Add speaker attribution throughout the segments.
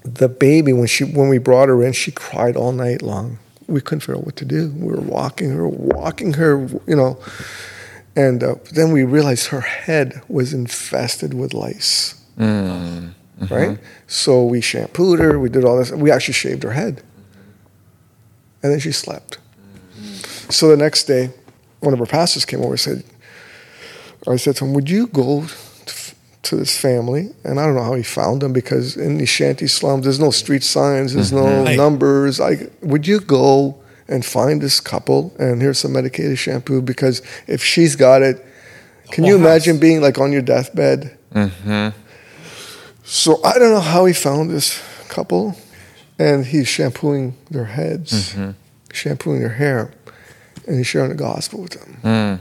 Speaker 1: the baby, when we brought her in, she cried all night long. We couldn't figure out what to do. We were walking her, and then we realized her head was infested with lice. Mm-hmm. Right? So we shampooed her, we did all this, we actually shaved her head. And then she slept. Mm-hmm. So the next day, one of our pastors came over and I said to him, would you go to this family? And I don't know how he found them, because in these shanty slums, there's no street signs, there's no numbers. Would you go and find this couple, and here's some medicated shampoo, because if she's got it, can you imagine being like on your deathbed? Mm-hmm. So I don't know how he found this couple, and he's shampooing their heads, shampooing their hair, and he's sharing the gospel with them.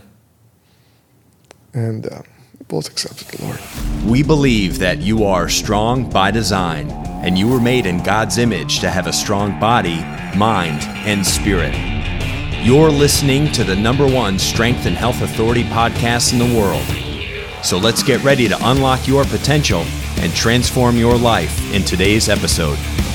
Speaker 1: And both accepted the Lord.
Speaker 2: We believe that you are strong by design, and you were made in God's image to have a strong body, mind, and spirit. You're listening to the #1 Strength and Health Authority podcast in the world. So let's get ready to unlock your potential and transform your life in today's episode.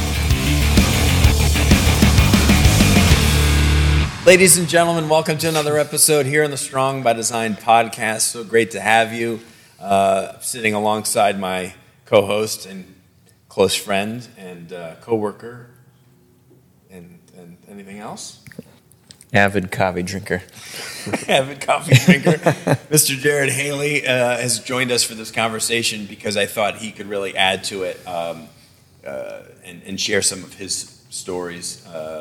Speaker 3: Ladies and gentlemen, welcome to another episode here on the Strong by Design podcast. So great to have you. Sitting alongside my co-host and close friend and co-worker and anything else?
Speaker 4: Avid coffee drinker.
Speaker 3: Avid coffee drinker. Mr. Jared Haley has joined us for this conversation because I thought he could really add to it and share some of his stories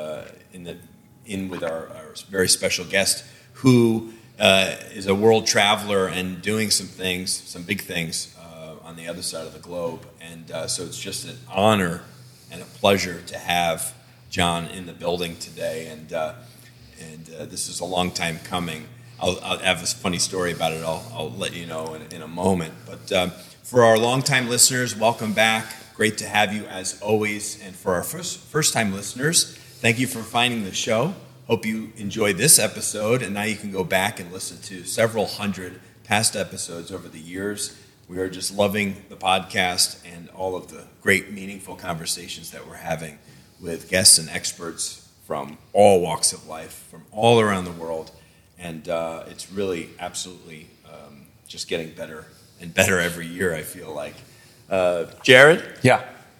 Speaker 3: with our very special guest, who is a world traveler and doing some big things on the other side of the globe. And so it's just an honor and a pleasure to have John in the building today. And this is a long time coming. I'll have a funny story about it. I'll let you know in a moment. But for our longtime listeners, welcome back. Great to have you as always. And for our first-time listeners, thank you for finding the show. Hope you enjoyed this episode, and now you can go back and listen to several hundred past episodes over the years. We are just loving the podcast and all of the great, meaningful conversations that we're having with guests and experts from all walks of life, from all around the world. And it's really absolutely just getting better and better every year, I feel like. Jared?
Speaker 4: Yeah.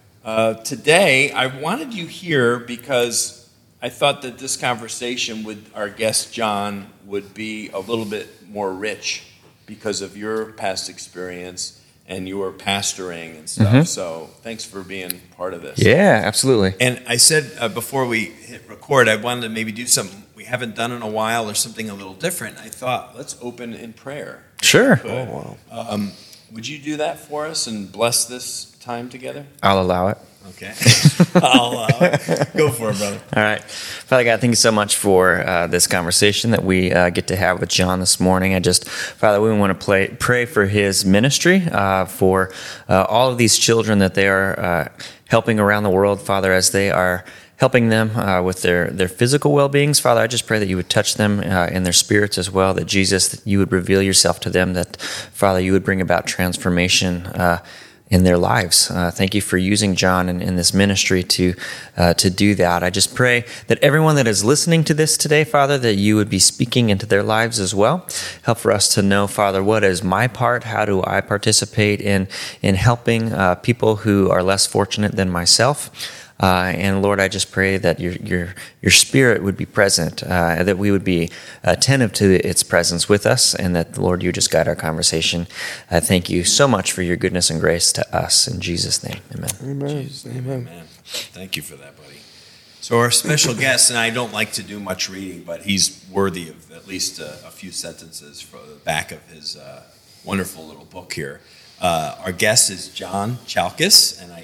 Speaker 3: Today, I wanted you here because I thought that this conversation with our guest, John, would be a little bit more rich because of your past experience and your pastoring and stuff. Mm-hmm. So thanks for being part of this.
Speaker 4: Yeah, absolutely.
Speaker 3: And I said before we hit record, I wanted to maybe do something we haven't done in a while or something a little different. I thought, let's open in prayer.
Speaker 4: Sure.
Speaker 3: Oh, wow. Would you do that for us and bless this time together?
Speaker 4: I'll allow it.
Speaker 3: Okay. I'll allow it. Go for it, brother.
Speaker 4: All right. Father God, thank you so much for this conversation that we get to have with John this morning. Father, we want to pray for his ministry, for all of these children that they are helping around the world, Father, as they are helping them with their physical well-beings. Father, I just pray that you would touch them in their spirits as well, that Jesus, that you would reveal yourself to them, that, Father, you would bring about transformation in their lives. Thank you for using John in this ministry to do that. I just pray that everyone that is listening to this today, Father, that you would be speaking into their lives as well. Help for us to know, Father, what is my part? How do I participate in helping people who are less fortunate than myself? And Lord, I just pray that your Spirit would be present, that we would be attentive to its presence with us, and that, Lord, you just guide our conversation. Thank you so much for your goodness and grace to us. In Jesus' name, amen.
Speaker 1: Amen.
Speaker 3: Jesus' name, amen. Thank you for that, buddy. So our special guest, and I don't like to do much reading, but he's worthy of at least a few sentences from the back of his wonderful little book here. Our guest is John Chalkis, and I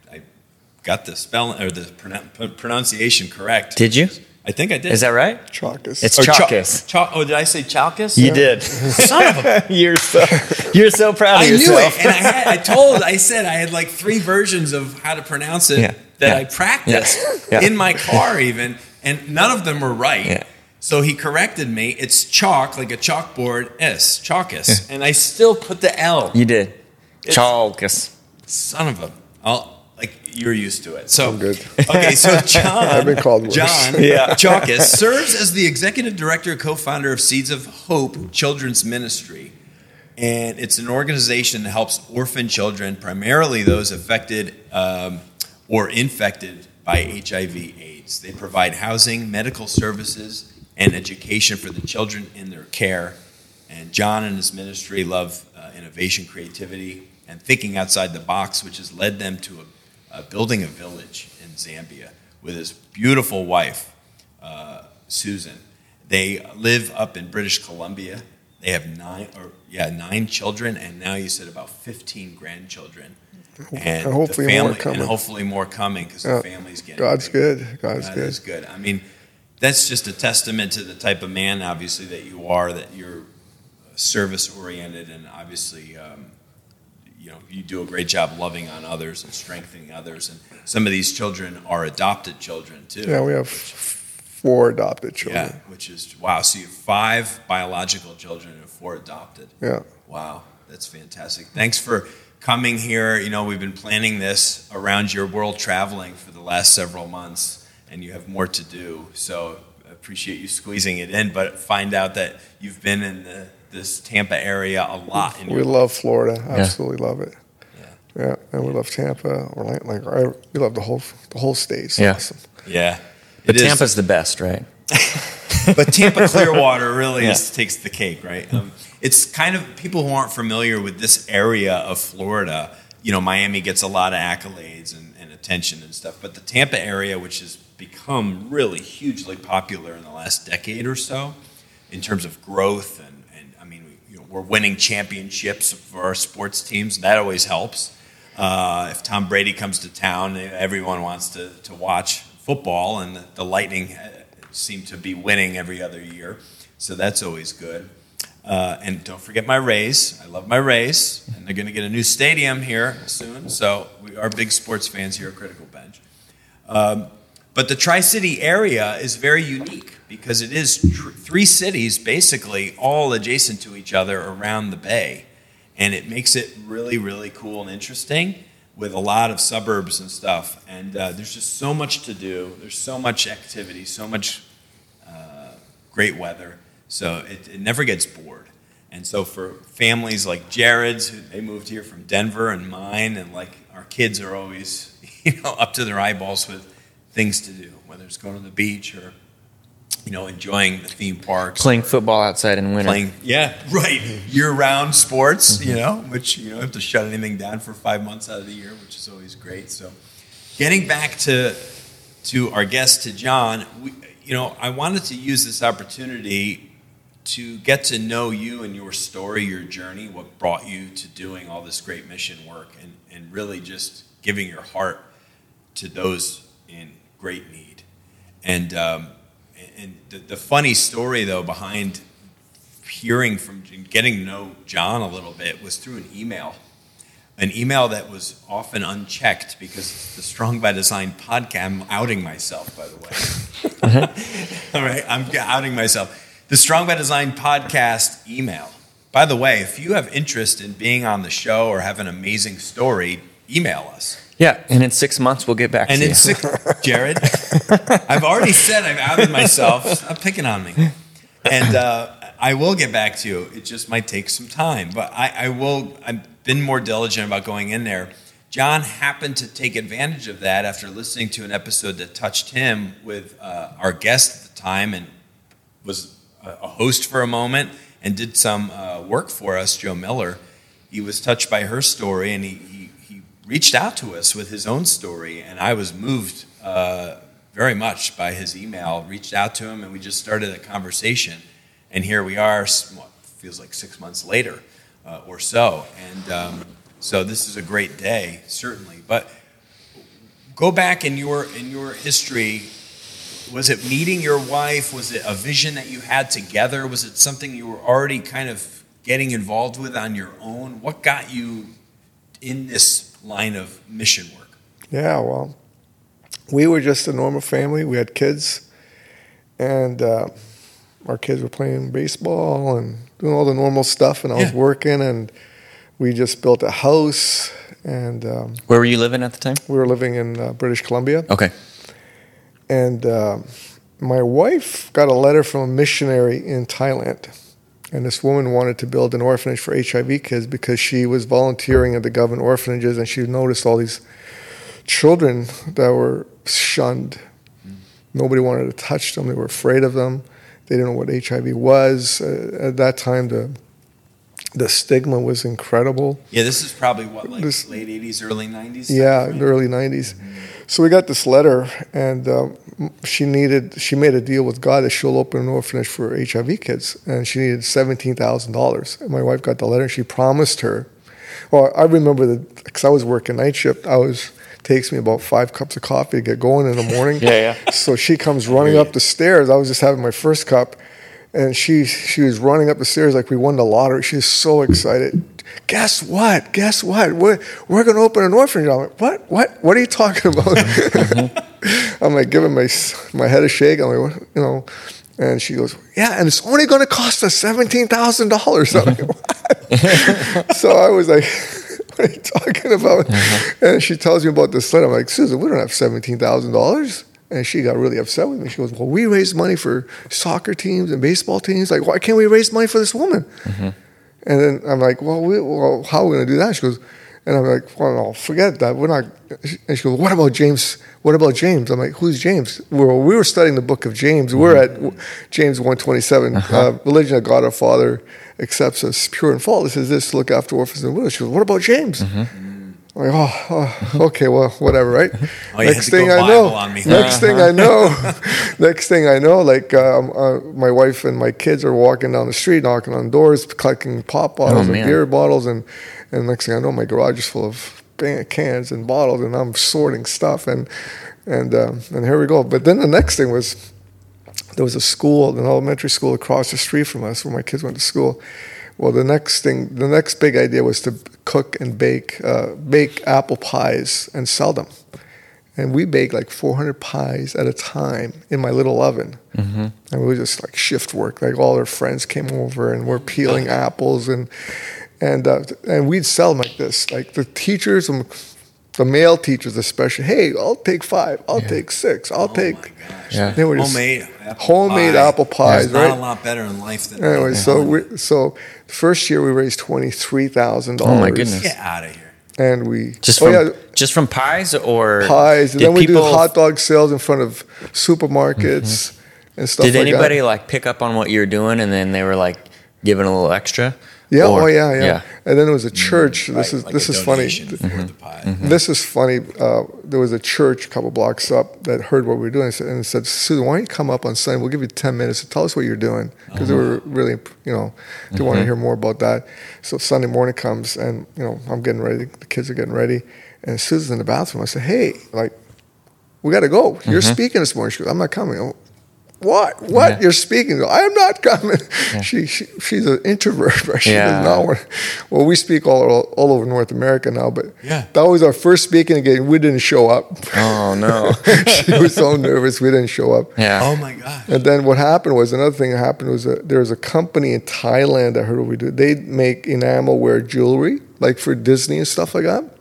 Speaker 3: got the spelling or the pronunciation correct.
Speaker 4: Did you?
Speaker 3: I think I did.
Speaker 4: Is that right?
Speaker 1: Chalkis.
Speaker 4: It's Chalkis.
Speaker 3: Did I say Chalkis?
Speaker 4: You did.
Speaker 3: Son of a...
Speaker 4: You're so proud of yourself.
Speaker 3: I knew it, and I said I had like 3 versions of how to pronounce it I practiced in my car even, and none of them were right. Yeah. So he corrected me. It's chalk, like a chalkboard, Chalkis. Yeah. And I still put the L.
Speaker 4: You did. Chalkis.
Speaker 3: Son of a... like you're used to it. So
Speaker 1: I'm good.
Speaker 3: Okay, so John,
Speaker 1: I've been called worse.
Speaker 3: John Chalkis serves as the executive director and co-founder of Seeds of Hope Children's Ministry. And it's an organization that helps orphan children, primarily those affected or infected by HIV/AIDS. They provide housing, medical services, and education for the children in their care. And John and his ministry love innovation, creativity, and thinking outside the box, which has led them to building a village in Zambia with his beautiful wife, Susan. They live up in British Columbia. They have 9 children, and now you said about 15 grandchildren. And
Speaker 1: hopefully
Speaker 3: the family,
Speaker 1: more coming.
Speaker 3: And hopefully more coming because the family's getting
Speaker 1: God's
Speaker 3: bigger.
Speaker 1: good. God
Speaker 3: is good. I mean, that's just a testament to the type of man, obviously, that you are, that you're service-oriented, and obviously, you do a great job loving on others and strengthening others. And some of these children are adopted children, too.
Speaker 1: Yeah, we have 4 adopted children.
Speaker 3: Yeah, which is, wow. So you have 5 biological children and 4 adopted.
Speaker 1: Yeah.
Speaker 3: Wow, that's fantastic. Thanks for coming here. We've been planning this around your world traveling for the last several months, and you have more to do. So I appreciate you squeezing it in, but find out that you've been in this Tampa area a lot.
Speaker 1: We love Florida. Absolutely love it. Yeah, and we love Tampa. We love the whole state. It's awesome.
Speaker 3: Yeah.
Speaker 4: But Tampa's the best, right?
Speaker 3: But Tampa Clearwater really takes the cake, right? It's kind of, people who aren't familiar with this area of Florida, Miami gets a lot of accolades and attention and stuff, but the Tampa area, which has become really hugely popular in the last decade or so in terms of growth, and I mean, we're winning championships for our sports teams, and that always helps. If Tom Brady comes to town, everyone wants to watch football, and the Lightning seem to be winning every other year, so that's always good. And don't forget my Rays. I love my Rays, and they're going to get a new stadium here soon, so we are big sports fans here at Critical Bench. But the Tri-City area is very unique because it is 3 cities basically all adjacent to each other around the bay, and it makes it really, really cool and interesting, with a lot of suburbs and stuff. And there's just so much to do. There's so much activity, so much great weather. So it never gets bored. And so for families like Jared's, they moved here from Denver, and mine, and like our kids are always up to their eyeballs with things to do, whether it's going to the beach or enjoying the theme parks.
Speaker 4: Playing football outside in winter.
Speaker 3: Year-round sports, which you don't have to shut anything down for 5 months out of the year, which is always great. So getting back to our guest, to John, I wanted to use this opportunity to get to know you and your story, your journey, what brought you to doing all this great mission work, and really just giving your heart to those in great need. And the funny story, though, behind hearing from, getting to know John a little bit, was through an email that was often unchecked, because the Strong by Design podcast, I'm outing myself, by the way. All right, I'm outing myself. The Strong by Design podcast email. By the way, if you have interest in being on the show or have an amazing story, email us.
Speaker 4: Yeah, and in 6 months we'll get back to you.
Speaker 3: Jared, I've already said I've outed myself. Stop picking on me. And I will get back to you. It just might take some time, but I will. I've been more diligent about going in there. John happened to take advantage of that after listening to an episode that touched him with our guest at the time, and was a host for a moment and did some work for us, Joe Miller. He was touched by her story, and he reached out to us with his own story, and I was moved very much by his email. Reached out to him, and we just started a conversation, and here we are. Feels like 6 months later or so, and so this is a great day, certainly. But go back in your history. Was it meeting your wife? Was it a vision that you had together? Was it something you were already kind of getting involved with on your own? What got you in this line of mission work?
Speaker 1: Yeah, well, we were just a normal family. We had kids, and our kids were playing baseball and doing all the normal stuff, and I was working, and we just built a house, and
Speaker 4: Where were you living at the time?
Speaker 1: we were living in British Columbia.
Speaker 4: Okay.
Speaker 1: And my wife got a letter from a missionary in Thailand. And this woman wanted to build an orphanage for HIV kids because she was volunteering at the government orphanages, and she noticed all these children that were shunned. Nobody wanted to touch them. They were afraid of them. They didn't know what HIV was. At that time, the stigma was incredible.
Speaker 3: Yeah, this is probably what, like
Speaker 1: This-
Speaker 3: late 80s, early 90s?
Speaker 1: Yeah, in the early 90s. So we got this letter, and she made a deal with God that she'll open an orphanage for HIV kids, and she needed $17,000. And my wife got the letter, and she promised her. Well, I remember because I was working night shift. Takes me about 5 cups of coffee to get going in the morning.
Speaker 4: Yeah.
Speaker 1: So she comes running up the stairs. I was just having my first cup, and she was running up the stairs like we won the lottery. She's so excited. Guess what? We're going to open an orphanage. I'm like, what are you talking about? I'm like giving my head a shake. I'm like, what? You know, and she goes, yeah, and it's only going to cost us $17,000. I'm like, what? So I was like, what are you talking about? And she tells me about this letter. I'm like, Susan, we don't have $17,000. And she got really upset with me. She goes, well, we raise money for soccer teams and baseball teams. Like, why can't we raise money for this woman? And then I'm like, well, how are we going to do that? She goes, and I'm like, well, no, forget that. We're not. And she goes, what about James? What about James? I'm like, who's James? Well, we were studying the book of James. We're at James 1:27. Religion of God our Father accepts us pure and faultless as this, to look after orphans and widows. She goes, what about James? I'm like, oh, okay, well, whatever, right?
Speaker 3: Oh, you next thing I know,
Speaker 1: next thing I know, like my wife and my kids are walking down the street, knocking on doors, collecting pop bottles and beer bottles, and next thing I know, my garage is full of cans and bottles, and I'm sorting stuff, and here we go. But then the next thing was, there was an elementary school across the street from us where my kids went to school. Well, the next big idea was to cook and bake apple pies and sell them. And we baked like 400 pies at a time in my little oven. And it was just like shift work. Like all our friends came over and we're peeling apples and we'd sell them like this. Like the teachers, the male teachers especially, hey, I'll take 5, I'll take 6, I'll take. They were just homemade apple pies.
Speaker 3: There's not a lot better in life than
Speaker 1: anyway. So the first year we raised $23,000.
Speaker 4: Oh my goodness!
Speaker 3: Get out of here.
Speaker 1: And we
Speaker 4: just from pies or
Speaker 1: pies, and then we do hot dog sales in front of supermarkets and stuff.
Speaker 4: Did anybody like pick up on what you were doing, and then they were like giving a little extra?
Speaker 1: Yeah, yeah. And then there was a church. This is funny. This is funny. There was a church a couple blocks up that heard what we were doing and said, Susan, why don't you come up on Sunday? We'll give you 10 minutes to tell us what you're doing. Because they were really, they want to hear more about that. So Sunday morning comes and, I'm getting ready. The kids are getting ready. And Susan's in the bathroom. I said, hey, like, we got to go. You're speaking this morning. She goes, I'm not coming. Oh, what? Yeah. You're speaking? I am not coming. Yeah. She's an introvert, but she does not want. Well, we speak all over North America now, but that was our first speaking engagement. We didn't show up.
Speaker 4: Oh no!
Speaker 1: She was so nervous. We didn't show up.
Speaker 4: Yeah.
Speaker 3: Oh my gosh.
Speaker 1: And then what happened was another thing that happened was there was a company in Thailand. I heard what we do. They make enamelware jewelry, like for Disney and stuff like that.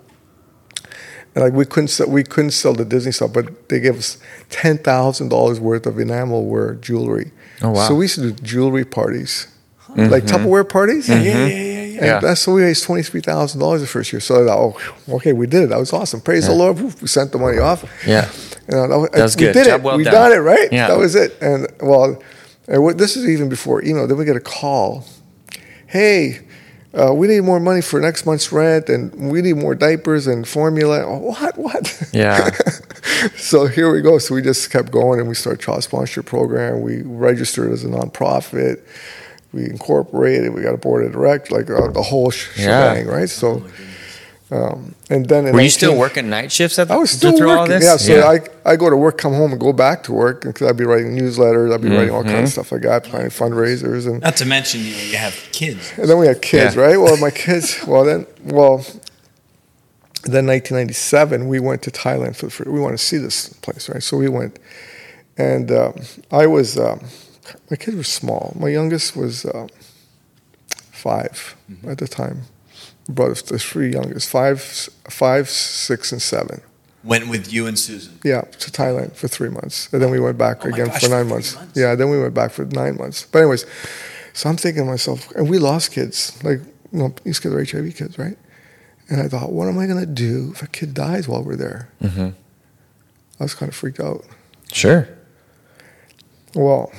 Speaker 1: And like we couldn't sell the Disney stuff, but they gave us $10,000 worth of enamelware jewelry.
Speaker 4: Oh wow!
Speaker 1: So we used to do jewelry parties, like Tupperware parties.
Speaker 3: Yeah.
Speaker 1: And that's so we raised $23,000 the first year. So I thought, okay, we did it. That was awesome. Praise the Lord. We sent the money off.
Speaker 4: Yeah,
Speaker 1: that
Speaker 4: was good.
Speaker 1: We did
Speaker 4: Job
Speaker 1: it.
Speaker 4: well
Speaker 1: We
Speaker 4: done.
Speaker 1: got it right.
Speaker 4: Yeah.
Speaker 1: That was it. And this is even before email. Then we get a call. Hey. We need more money for next month's rent, and we need more diapers and formula. Oh, what?
Speaker 4: Yeah.
Speaker 1: So here we go. So we just kept going, and we started child sponsorship program. We registered as a nonprofit. We incorporated. We got a board of directors, like the whole shebang, right? So, and then
Speaker 4: were you still working night shifts at
Speaker 1: I was still working.
Speaker 4: All this?
Speaker 1: Yeah. So I go to work, come home, and go back to work because I'd be writing newsletters. I'd be writing all kinds of stuff like that, planning fundraisers, and
Speaker 3: not to mention you have kids.
Speaker 1: And then we had kids, right? Well, my kids. Then 1997, we went to Thailand we wanted to see this place, right? So we went, and I was. My kids were small. My youngest was 5 at the time. brought us the three youngest, five, 6, and 7.
Speaker 3: Went with you and Susan.
Speaker 1: Yeah, to Thailand for 3 months. And then we went back
Speaker 3: Oh my
Speaker 1: again
Speaker 3: gosh,
Speaker 1: for 9
Speaker 3: for
Speaker 1: months.
Speaker 3: 3 months?
Speaker 1: Yeah, then we went back for 9 months. But anyways, so I'm thinking to myself, and we lost kids. Like, these kids are HIV kids, right? And I thought, what am I going to do if a kid dies while we're there?
Speaker 4: Mm-hmm.
Speaker 1: I was kind of freaked out.
Speaker 4: Sure.
Speaker 1: Well,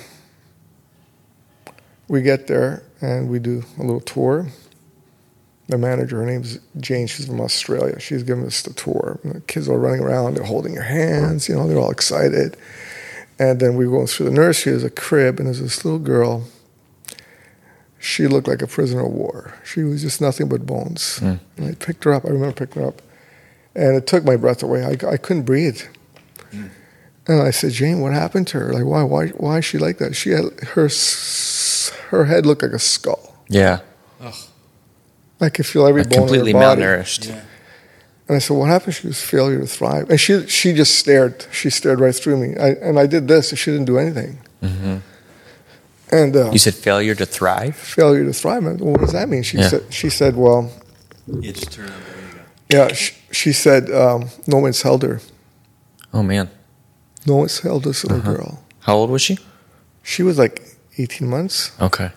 Speaker 1: we get there and we do a little tour. The manager, her name's Jane, she's from Australia. She's giving us the tour. And the kids are running around, they're holding your hands, they're all excited. And then we go through the nursery, there's a crib, and there's this little girl. She looked like a prisoner of war. She was just nothing but bones. And I picked her up, I remember picking her up. And it took my breath away. I couldn't breathe. And I said, Jane, what happened to her? Like, why is she like that? She had her head looked like a skull.
Speaker 4: Yeah.
Speaker 1: I could feel every bone
Speaker 4: Completely
Speaker 1: in her body.
Speaker 4: malnourished.
Speaker 3: Yeah.
Speaker 1: And I said, what happened? She was failure to thrive. And she just stared. She stared right through me. And I did this, and she didn't do anything.
Speaker 4: Mm-hmm.
Speaker 1: And
Speaker 4: You said failure to thrive?
Speaker 1: failure to thrive. Well, what does that mean? She said, well,
Speaker 3: Yeah, just turn on. There you go.
Speaker 1: yeah, she said, no one's held her.
Speaker 4: Oh, man.
Speaker 1: No one's held this little girl.
Speaker 4: How old was she?
Speaker 1: She was like 18 months.
Speaker 4: Okay.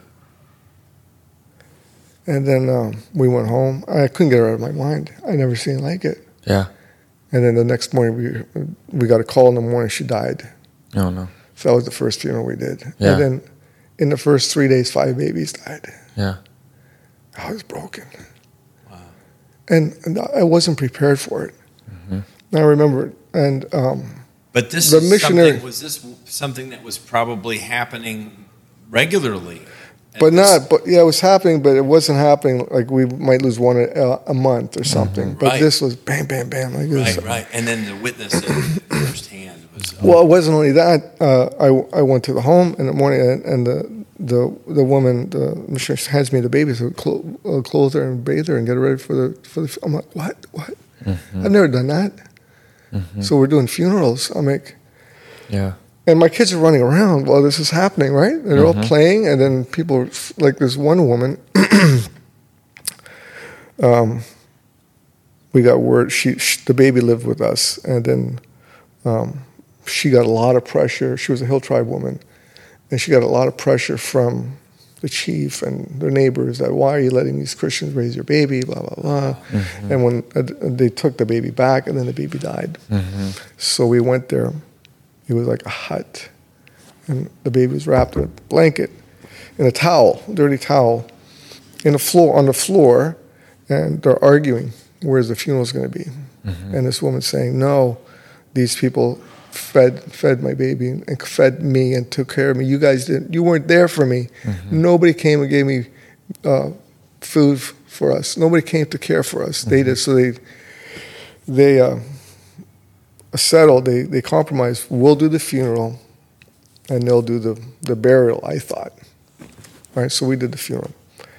Speaker 1: And then we went home. I couldn't get her out of my mind. I never seen like it.
Speaker 4: Yeah.
Speaker 1: And then the next morning, we got a call in the morning. She died.
Speaker 4: Oh, no.
Speaker 1: So that was the first funeral we did.
Speaker 4: Yeah.
Speaker 1: And then in the first 3 days, 5 babies died.
Speaker 4: Yeah.
Speaker 1: I was broken.
Speaker 3: Wow.
Speaker 1: And I wasn't prepared for it. I remember, and
Speaker 3: But this
Speaker 1: The
Speaker 3: is
Speaker 1: missionary-
Speaker 3: something, was this something that was probably happening regularly?
Speaker 1: but it was happening, but it wasn't happening like we might lose one a month or something. But
Speaker 3: Right.
Speaker 1: this was bam, bam, bam, like this.
Speaker 3: Right. And then the witness it firsthand was.
Speaker 1: Well, it wasn't only that. I went to the home in the morning, and the woman, the missionary, hands me the baby, so clothe her and bathe her and get her ready for the. I'm like, what? I've never done that. So we're doing funerals. I'm like,
Speaker 4: Yeah.
Speaker 1: and my kids are running around while this is happening, right? And they're all playing, and then people, like this one woman, we got word, the baby lived with us, and then she got a lot of pressure. She was a Hill Tribe woman, and she got a lot of pressure from the chief and their neighbors that, why are you letting these Christians raise your baby, blah, blah, blah. And when they took the baby back, and then the baby died. So we went there. It was like a hut, and the baby was wrapped in a blanket, in a towel, dirty towel, on the floor, and they're arguing, where's the funeral going to be? And this woman's saying, no, these people fed my baby and fed me and took care of me. You guys didn't. You weren't there for me. Nobody came and gave me food for us. Nobody came to care for us. They did. So they settled. They compromised. We'll do the funeral, and they'll do the burial. I thought. All right. So we did the funeral,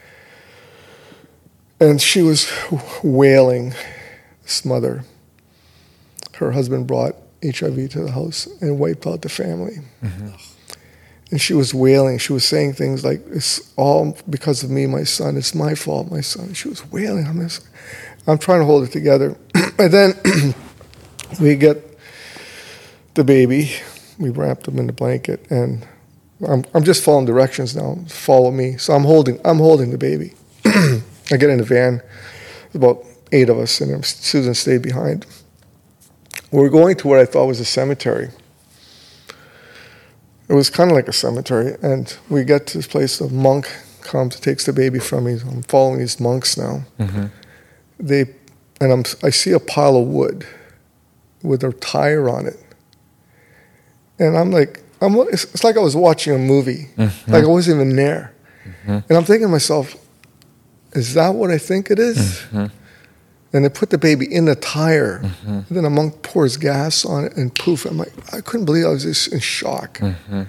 Speaker 1: and she was wailing. This mother. Her husband brought HIV to the house and wiped out the family. And she was wailing. She was saying things like, it's all because of me, my son. It's my fault, my son. She was wailing. I'm trying to hold it together. And then we get the baby. We wrapped him in the blanket. And I'm just following directions now. Follow me. So I'm holding the baby. I get in the van. There's about 8 of us, and Susan stayed behind. We're going to what I thought was a cemetery. It was kind of like a cemetery, and we get to this place. A monk comes, takes the baby from me. I'm following these monks now. I see a pile of wood with a tire on it, and it's like I was watching a movie, like I wasn't even there. And I'm thinking to myself, is that what I think it is? And they put the baby in the tire. And then a monk pours gas on it, and poof. I'm like, I couldn't believe I was just in shock. And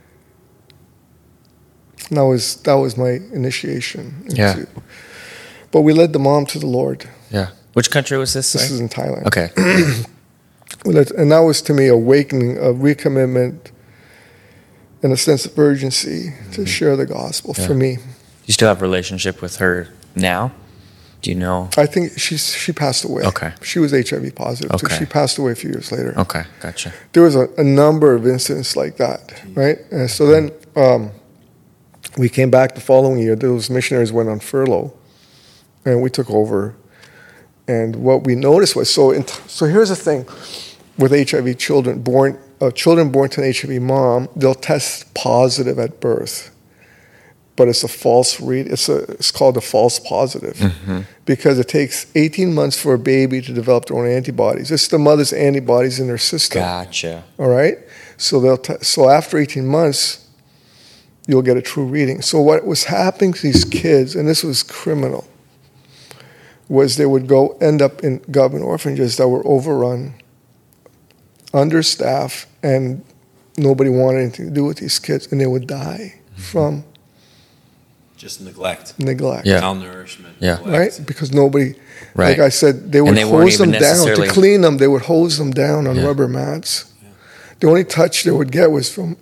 Speaker 1: that was my initiation.
Speaker 4: Yeah.
Speaker 1: But we led the mom to the Lord.
Speaker 4: Yeah. Which country was this?
Speaker 1: This is in Thailand.
Speaker 4: Okay.
Speaker 1: And that was to me awakening, a recommitment, and a sense of urgency to share the gospel for me.
Speaker 4: You still have a relationship with her now? Do you know?
Speaker 1: I think she passed away.
Speaker 4: Okay.
Speaker 1: She was HIV positive, so
Speaker 4: Okay.
Speaker 1: she passed away a few years later.
Speaker 4: Okay, gotcha.
Speaker 1: There was a number of incidents like that, right? And so then we came back the following year. Those missionaries went on furlough, and we took over. And what we noticed was, so here's the thing, with HIV children born to an HIV mom, they'll test positive at birth. But it's a false read. It's called a false positive because it takes 18 months for a baby to develop their own antibodies. It's the mother's antibodies in their system.
Speaker 4: Gotcha.
Speaker 1: All right. So so after 18 months, you'll get a true reading. So what was happening to these kids, and this was criminal, was they would end up in government orphanages that were overrun, understaffed, and nobody wanted anything to do with these kids, and they would die from
Speaker 3: Just neglect.
Speaker 4: Yeah.
Speaker 3: Malnourishment.
Speaker 4: Yeah.
Speaker 3: Neglect.
Speaker 1: Right? Because nobody,
Speaker 4: Right.
Speaker 1: like I said, they would
Speaker 4: they weren't
Speaker 1: hose them
Speaker 4: even
Speaker 1: down. To
Speaker 4: necessarily-
Speaker 1: clean them, they would hose them down on
Speaker 4: Yeah.
Speaker 1: rubber mats. Yeah. The only touch they would get was from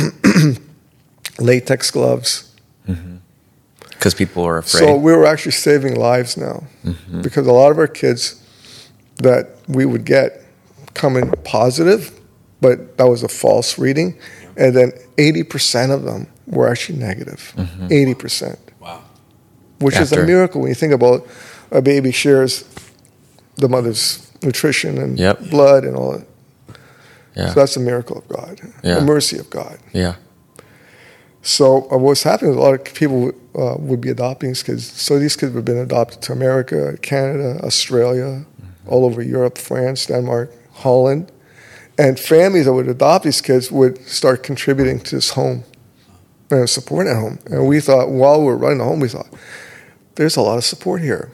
Speaker 1: latex gloves.
Speaker 4: Because people are afraid.
Speaker 1: So we were actually saving lives now because a lot of our kids that we would get come in positive, but that was a false reading. And then 80% of them were actually negative. 80%.
Speaker 3: Wow.
Speaker 1: Which is a
Speaker 4: After-
Speaker 1: miracle when you think about a baby shares the mother's nutrition and
Speaker 4: Yep.
Speaker 1: blood and all that.
Speaker 4: Yeah.
Speaker 1: So that's a miracle of God,
Speaker 4: Yeah.
Speaker 1: the mercy of God.
Speaker 4: Yeah.
Speaker 1: So what's happening is a lot of people would be adopting these kids. So these kids have been adopted to America, Canada, Australia, all over Europe, France, Denmark, Holland. And families that would adopt these kids would start contributing to this home and supporting that home. And we thought, while we were running the home, we thought, there's a lot of support here.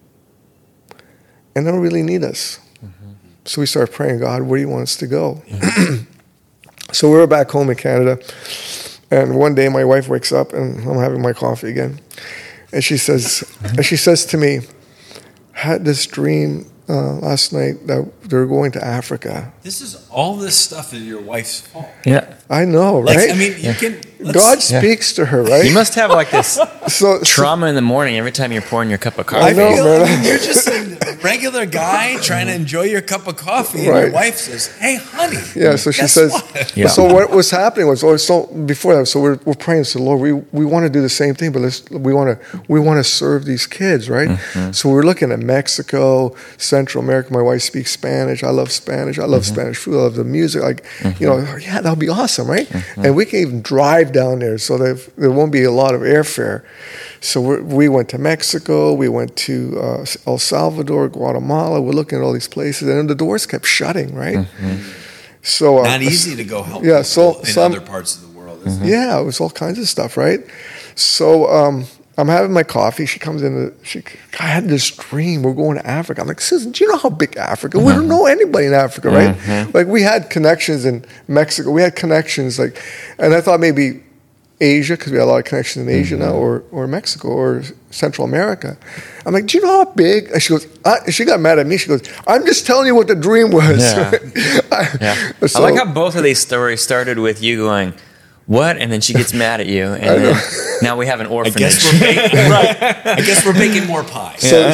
Speaker 1: And they don't really need us. So we started praying, God, where do you want us to go? So we were back home in Canada. And one day my wife wakes up and I'm having my coffee again. And she says to me, had this dream last night that they're going to Africa.
Speaker 3: This is all this stuff is your wife's fault.
Speaker 4: Yeah.
Speaker 1: I know,
Speaker 3: Like,
Speaker 1: right?
Speaker 3: I mean, you can.
Speaker 1: God speaks to her, right?
Speaker 4: You must have like this
Speaker 1: so
Speaker 4: trauma in the morning every time you're pouring your cup of coffee.
Speaker 1: I know, man.
Speaker 3: You're just a regular guy trying to enjoy your cup of coffee, and your
Speaker 1: Right.
Speaker 3: wife says, "Hey, honey."
Speaker 1: Yeah, so she
Speaker 3: guess
Speaker 1: says.
Speaker 3: what?
Speaker 4: Yeah.
Speaker 1: So what was happening was, so before that, so we're praying. So Lord, we want to do the same thing, but we want to serve these kids, right? So we're looking at Mexico, Central America. My wife speaks Spanish. I love Spanish. I love Spanish food. I love the music. Like, yeah, that'll be awesome, right? And we can even drive down there, so there won't be a lot of airfare. So we went to Mexico, we went to El Salvador, Guatemala. We're looking at all these places, and the doors kept shutting, right? So
Speaker 3: Not easy to go help
Speaker 1: yeah,
Speaker 3: people
Speaker 1: so
Speaker 3: in other parts of the world, isn't it?
Speaker 1: yeah, it was all kinds of stuff, right? So I'm having my coffee. She comes in. I had this dream. We're going to Africa. I'm like, Susan, do you know how big Africa? We don't know anybody in Africa, right? Like we had connections in Mexico. We had connections and I thought maybe Asia, because we had a lot of connections in Asia now, or Mexico, or Central America. I'm like, do you know how big? And she goes, she got mad at me. She goes, I'm just telling you what the dream was.
Speaker 4: Yeah. Yeah.
Speaker 1: So-
Speaker 4: I like how both of these stories started with you going, what? And then she gets mad at you. And then now we have an
Speaker 3: I
Speaker 4: orphanage.
Speaker 3: guess we're baking, right. I guess we're baking more pie.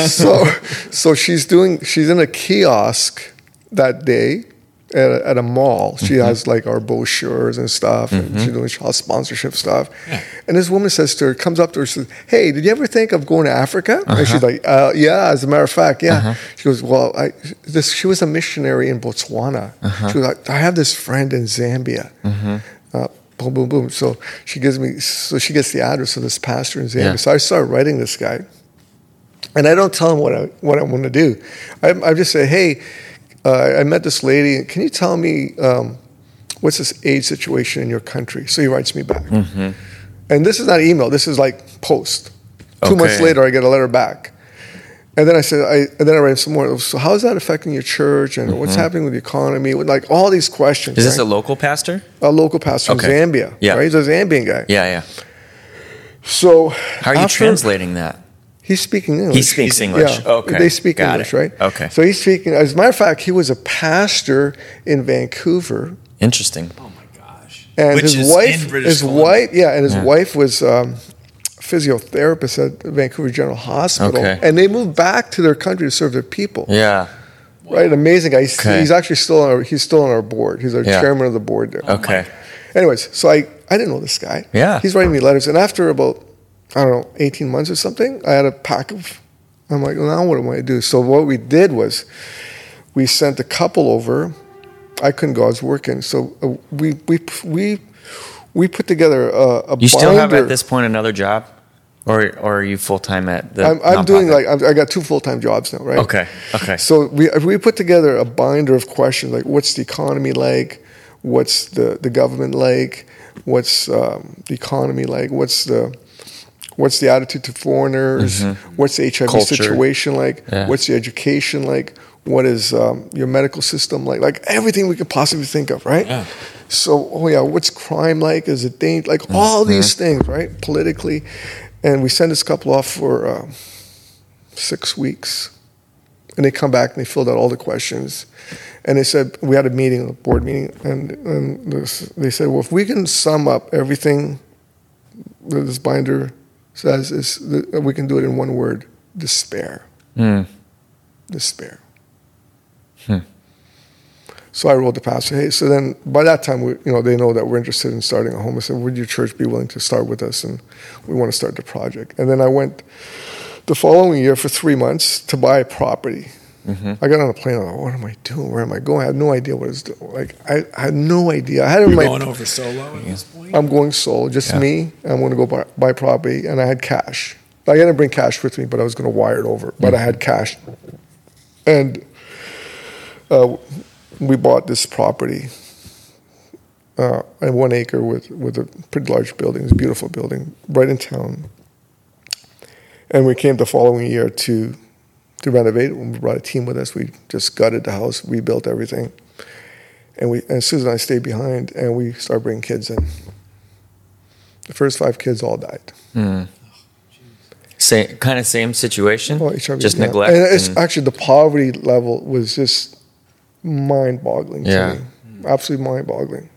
Speaker 1: So she's in a kiosk that day at a mall. She has like our brochures and stuff, and she's doing child sponsorship stuff.
Speaker 3: Yeah.
Speaker 1: And this woman comes up to her, says, "Hey, did you ever think of going to Africa?" And she's like, "Yeah, as a matter of fact, yeah." She goes, "Well, she was a missionary in Botswana." She was like, "I have this friend in Zambia." Boom, boom, boom. So she gets the address of this pastor in Zambia.
Speaker 4: Yeah.
Speaker 1: So I started writing this guy, and I don't tell him what I want to do. I just say, "Hey, I met this lady. Can you tell me what's this AIDS situation in your country?" So he writes me back, and this is not email. This is like post. 2 months
Speaker 4: Okay.
Speaker 1: later, I get a letter back. And then I write some more. So how is that affecting your church, and what's happening with the economy? With like all these questions.
Speaker 4: Is this
Speaker 1: right?
Speaker 4: a local pastor?
Speaker 1: A local pastor
Speaker 4: Okay.
Speaker 1: in Zambia?
Speaker 4: Yeah.
Speaker 1: Right? He's a Zambian guy.
Speaker 4: Yeah, yeah.
Speaker 1: So
Speaker 4: How are you translating that?
Speaker 1: He's speaking English.
Speaker 4: He speaks English.
Speaker 1: Yeah,
Speaker 4: Okay.
Speaker 1: they speak
Speaker 4: Got
Speaker 1: English,
Speaker 4: it.
Speaker 1: right?
Speaker 4: Okay.
Speaker 1: So he's speaking. As a matter of fact, he was a pastor in Vancouver,
Speaker 4: Interesting.
Speaker 3: Oh my gosh.
Speaker 1: and
Speaker 3: Which
Speaker 1: his
Speaker 3: is
Speaker 1: wife,
Speaker 3: in British Columbia.
Speaker 1: wife was physiotherapist at Vancouver General Hospital,
Speaker 4: Okay.
Speaker 1: and they moved back to their country to serve their people.
Speaker 4: Yeah.
Speaker 1: Right, amazing guy.
Speaker 4: Okay.
Speaker 1: He's actually still on our board. He's our
Speaker 4: Yeah.
Speaker 1: chairman of the board there.
Speaker 4: Okay.
Speaker 1: Anyways, so I didn't know this guy.
Speaker 4: Yeah.
Speaker 1: He's writing me letters, and after about 18 months or something, I had a pack of. I'm like, well, now what am I to do? So what we did was, we sent a couple over. I couldn't go. I was working, so we put together a.
Speaker 4: You still have
Speaker 1: binder.
Speaker 4: at this point another job, or are you full time at the?
Speaker 1: I'm doing
Speaker 4: nonprofit?
Speaker 1: I got 2 full-time jobs now, right?
Speaker 4: Okay. Okay.
Speaker 1: So we put together a binder of questions like, what's the economy like? What's the government like? What's the economy like? What's the attitude to foreigners? What's the HIV
Speaker 4: Culture.
Speaker 1: situation like?
Speaker 4: Yeah.
Speaker 1: What's the education like? What is your medical system like? Like everything we could possibly think of, right?
Speaker 3: Yeah.
Speaker 1: So, what's crime like? Is it dangerous? Like all these things, right? Politically. And we send this couple off for 6 weeks. And they come back and they filled out all the questions. And they said, we had a meeting, a board meeting, and they said, well, if we can sum up everything that this binder says, we can do it in one word: despair. Despair. So I wrote the pastor, hey, so then by that time, they know that we're interested in starting a home. I said, would your church be willing to start with us? And we want to start the project. And then I went the following year for 3 months to buy a property. I got on a plane. I'm like, what am I doing? Where am I going? I had no idea what I was doing. Like, I had no idea. I had
Speaker 3: You're going over solo at this point?
Speaker 1: I'm going solo, just me. I'm going to go buy property, and I had cash. I didn't bring cash with me, but I was going to wire it over. But I had cash. And we bought this property, and 1 acre with a pretty large building. It's a beautiful building, right in town. And we came the following year to renovate it. When we brought a team with us, we just gutted the house, rebuilt everything. And Susan and I stayed behind, and we started bringing kids in. The first 5 kids all died.
Speaker 4: Same situation.
Speaker 1: Well, HIV,
Speaker 4: just
Speaker 1: yeah.
Speaker 4: neglect.
Speaker 1: And it's actually, the poverty level was just mind-boggling to me. Absolutely mind-boggling.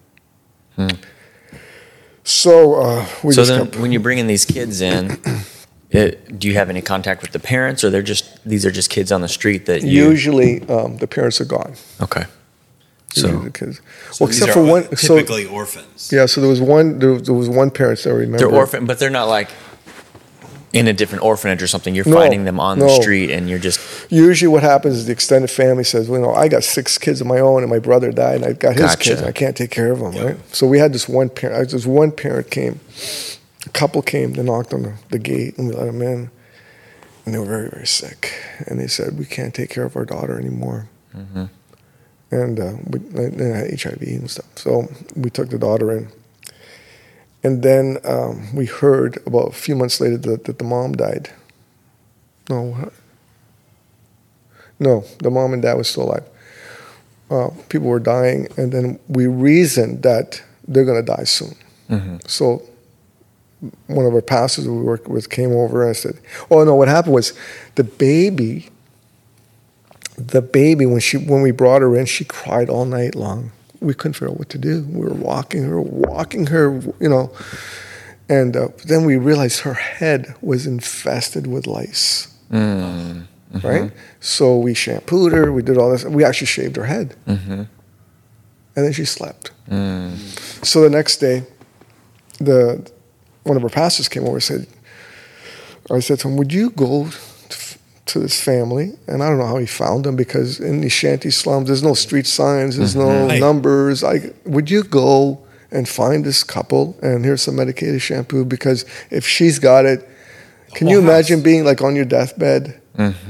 Speaker 1: So we
Speaker 4: So
Speaker 1: just
Speaker 4: then,
Speaker 1: kept,
Speaker 4: when you bring in these kids in, do you have any contact with the parents, or these are just kids on the street that you?
Speaker 1: usually the parents are gone.
Speaker 4: Okay.
Speaker 1: Usually
Speaker 4: So
Speaker 1: the kids.
Speaker 3: So
Speaker 1: Well,
Speaker 3: these
Speaker 1: except
Speaker 3: are
Speaker 1: for one.
Speaker 3: typically orphans.
Speaker 1: Yeah, so there was one parent that I remember.
Speaker 4: they're orphan, but they're not like in a different orphanage or something. You're
Speaker 1: No,
Speaker 4: finding them on the
Speaker 1: no.
Speaker 4: street, and you're just
Speaker 1: Usually what happens is the extended family says, well, I got 6 kids of my own, and my brother died, and I got his
Speaker 4: Gotcha.
Speaker 1: kids, and I can't take care of them, right? So we had this one parent. This one parent came. A couple came. They knocked on the gate, and we let them in. And they were very, very sick. And they said, we can't take care of our daughter anymore. And they had HIV and stuff. So we took the daughter in. And then we heard about a few months later that the mom died. No, the mom and dad was still alive. People were dying, and then we reasoned that they're going to die soon. So one of our pastors that we worked with came over, and I said, oh, no, what happened was the baby, when we brought her in, she cried all night long. We couldn't figure out what to do. We were walking her, and then we realized her head was infested with lice. Right? So we shampooed her, we did all this. We actually shaved her head. And then she slept. So the next day, one of our pastors came over and I said to him, would you go to this family? And I don't know how he found them, because in these shanty slums, there's no street signs, there's no numbers. Would you go and find this couple, and here's some medicated shampoo, because if she's got it, can you imagine being like on your deathbed?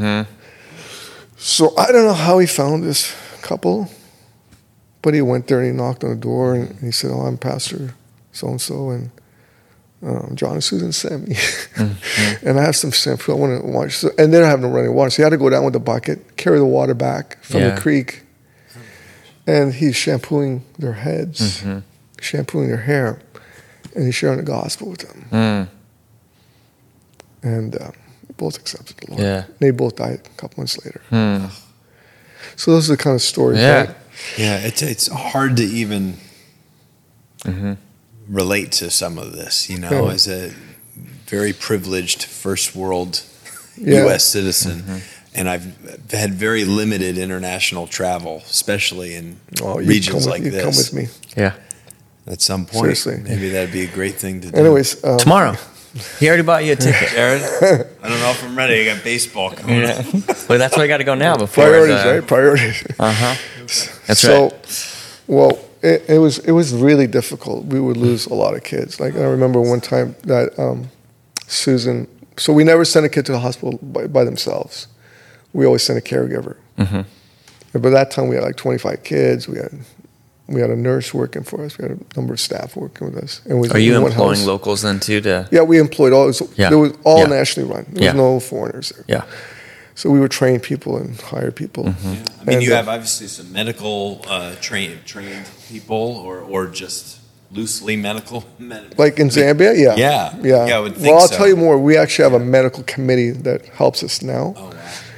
Speaker 1: So I don't know how he found this couple, but he went there and he knocked on the door, and he said, oh, I'm Pastor so-and-so, and John and Susan sent me. And I have some shampoo I want to wash. So, and they don't have no running water, so he had to go down with the bucket, carry the water back from the creek, and he's shampooing their heads, shampooing their hair, and he's sharing the gospel with them. And both accepted the Lord.
Speaker 4: Yeah.
Speaker 1: They both died a couple months later. So those are the kind of stories.
Speaker 4: Yeah.
Speaker 1: Right?
Speaker 3: Yeah, it's hard to even relate to some of this,
Speaker 1: Yeah.
Speaker 3: as a very privileged first world
Speaker 1: Yeah.
Speaker 3: U.S. citizen, and I've had very limited international travel, especially in regions like this.
Speaker 1: Come with me.
Speaker 4: Yeah.
Speaker 3: At some point,
Speaker 1: Seriously.
Speaker 3: maybe that'd be a great thing to do.
Speaker 1: Anyways,
Speaker 4: Tomorrow. He already bought you a ticket.
Speaker 3: Jared, I don't know if I'm ready. I got baseball coming up.
Speaker 4: Well, that's why you got to go now before.
Speaker 1: priorities, right? Priorities.
Speaker 4: That's
Speaker 1: So,
Speaker 4: right.
Speaker 1: well, it was really difficult. We would lose a lot of kids. Like I remember one time that Susan. So we never sent a kid to the hospital by themselves. We always sent a caregiver.
Speaker 4: Mm-hmm.
Speaker 1: And by that time, we had like 25 kids. We had a nurse working for us. We had a number of staff working with us. And it was
Speaker 4: Are you
Speaker 1: in one
Speaker 4: employing
Speaker 1: house.
Speaker 4: locals then too?
Speaker 1: Yeah, we employed all.
Speaker 4: Yeah.
Speaker 1: There was all
Speaker 4: Yeah.
Speaker 1: nationally run. There was
Speaker 4: Yeah.
Speaker 1: no foreigners there.
Speaker 4: Yeah.
Speaker 1: So we would train people and hire people.
Speaker 4: Mm-hmm.
Speaker 3: Yeah. I mean,
Speaker 1: And,
Speaker 3: you have obviously some medical trained people, or just loosely medical.
Speaker 1: Like in Zambia, yeah.
Speaker 3: Yeah.
Speaker 1: Yeah.
Speaker 3: Yeah, I would think
Speaker 1: well, I'll
Speaker 3: so.
Speaker 1: tell you more. We actually have a medical committee that helps us now.
Speaker 3: Oh wow.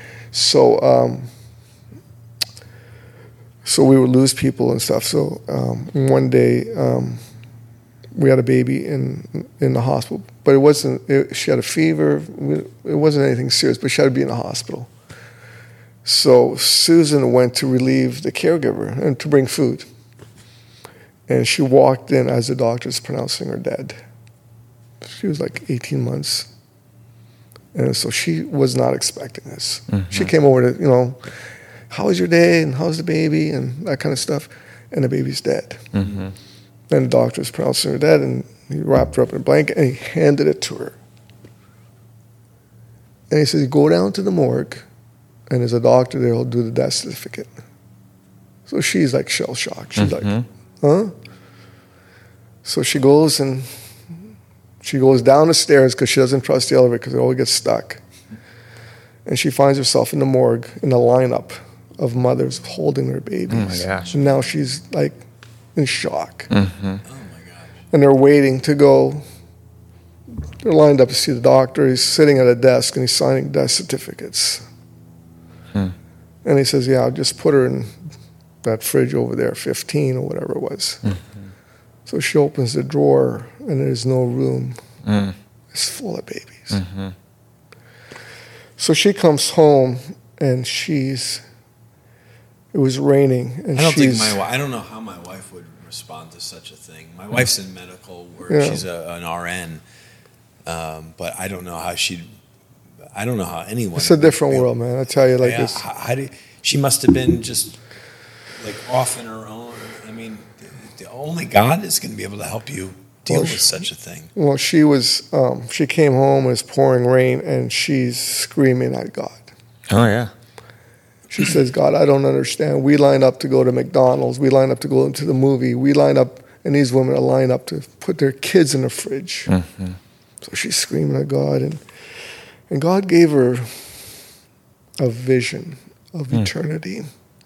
Speaker 1: So we would lose people and stuff. So one day we had a baby in the hospital, but it wasn't. She had a fever. It wasn't anything serious, but she had to be in the hospital. So Susan went to relieve the caregiver and to bring food. And she walked in as the doctor's pronouncing her dead. She was like 18 months. And so she was not expecting this.
Speaker 4: Mm-hmm.
Speaker 1: She came over to, how was your day and how's the baby and that kind of stuff. And the baby's dead.
Speaker 4: Mm-hmm.
Speaker 1: And the doctor was pronouncing her dead, and he wrapped her up in a blanket and he handed it to her. And he says, go down to the morgue and there's a doctor there who'll do the death certificate. So she's like shell-shocked. She's like, huh? So she goes down the stairs because she doesn't trust the elevator because it always gets stuck. And she finds herself in the morgue in a lineup of mothers holding their babies.
Speaker 4: Oh my gosh.
Speaker 1: And now she's like in shock.
Speaker 4: Mm-hmm.
Speaker 3: Oh my gosh.
Speaker 1: And they're waiting to go. They're lined up to see the doctor. He's sitting at a desk and he's signing death certificates. And he says, yeah, I'll just put her in that fridge over there, 15 or whatever it was. So she opens the drawer and there's no room. It's full of babies. So she comes home and it was raining. And
Speaker 3: I don't know how my wife would respond to such a thing. My wife's in medical work.
Speaker 1: Yeah.
Speaker 3: She's an RN. But I don't know how anyone.
Speaker 1: It's a
Speaker 3: would
Speaker 1: different
Speaker 3: feel.
Speaker 1: world, man. I tell you, like
Speaker 3: Yeah,
Speaker 1: this.
Speaker 3: she must have been just like off in her own. I mean, only God is going to be able to help you deal with such a thing.
Speaker 1: Well, she came home, it was pouring rain, and she's screaming at God.
Speaker 4: Oh yeah.
Speaker 1: She says, God, I don't understand. We line up to go to McDonald's. We line up to go into the movie. We line up, and these women are lined up to put their kids in the fridge. So she's screaming at God, and God gave her a vision of eternity.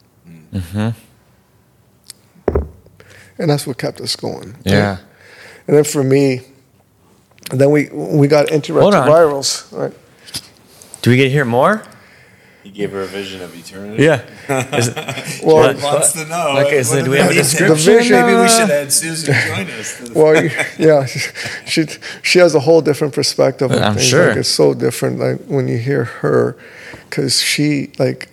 Speaker 1: And that's what kept us going.
Speaker 4: Yeah.
Speaker 1: And then for me, then we got into
Speaker 4: Hold on.
Speaker 1: retrovirals. Right?
Speaker 4: Do we get to hear more?
Speaker 3: He gave her a vision of eternity.
Speaker 4: Yeah.
Speaker 1: Well,
Speaker 3: He wants to know.
Speaker 4: Like I said, do we have a
Speaker 3: The
Speaker 4: description?
Speaker 3: Maybe we should have Susan join us.
Speaker 1: well, yeah, she has a whole different perspective of
Speaker 4: I'm
Speaker 1: things.
Speaker 4: sure.
Speaker 1: Like, it's so different like when you hear her, because she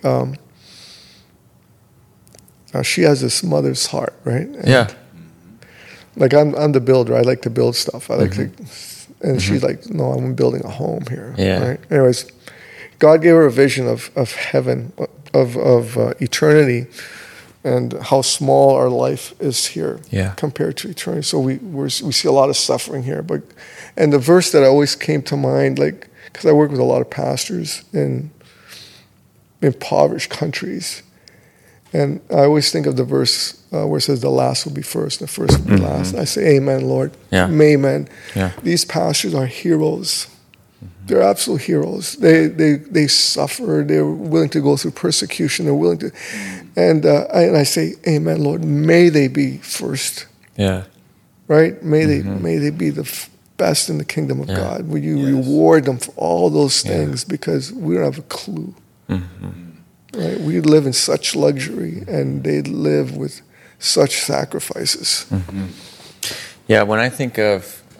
Speaker 1: she has this mother's heart, right? And
Speaker 4: Yeah.
Speaker 1: Like I'm the builder. I like to build stuff. I like to, and she's like, no, I'm building a home here.
Speaker 4: Yeah.
Speaker 1: Right? Anyways, God gave her a vision of heaven, of eternity, and how small our life is here compared to eternity. So we see a lot of suffering here. And the verse that always came to mind, like, because I work with a lot of pastors in impoverished countries, and I always think of the verse where it says the last will be first, the first will be last. I say, amen, Lord.
Speaker 4: Yeah.
Speaker 1: Amen.
Speaker 4: Yeah.
Speaker 1: These pastors are heroes. They're absolute heroes. They suffer. They're willing to go through persecution. They're willing to, and I say, amen, Lord. May they be first.
Speaker 4: Yeah.
Speaker 1: Right? May they be the best in the kingdom of God. Will you reward them for all those things because we don't have a clue. Right? We live in such luxury, and they live with such sacrifices.
Speaker 4: Yeah. When I think of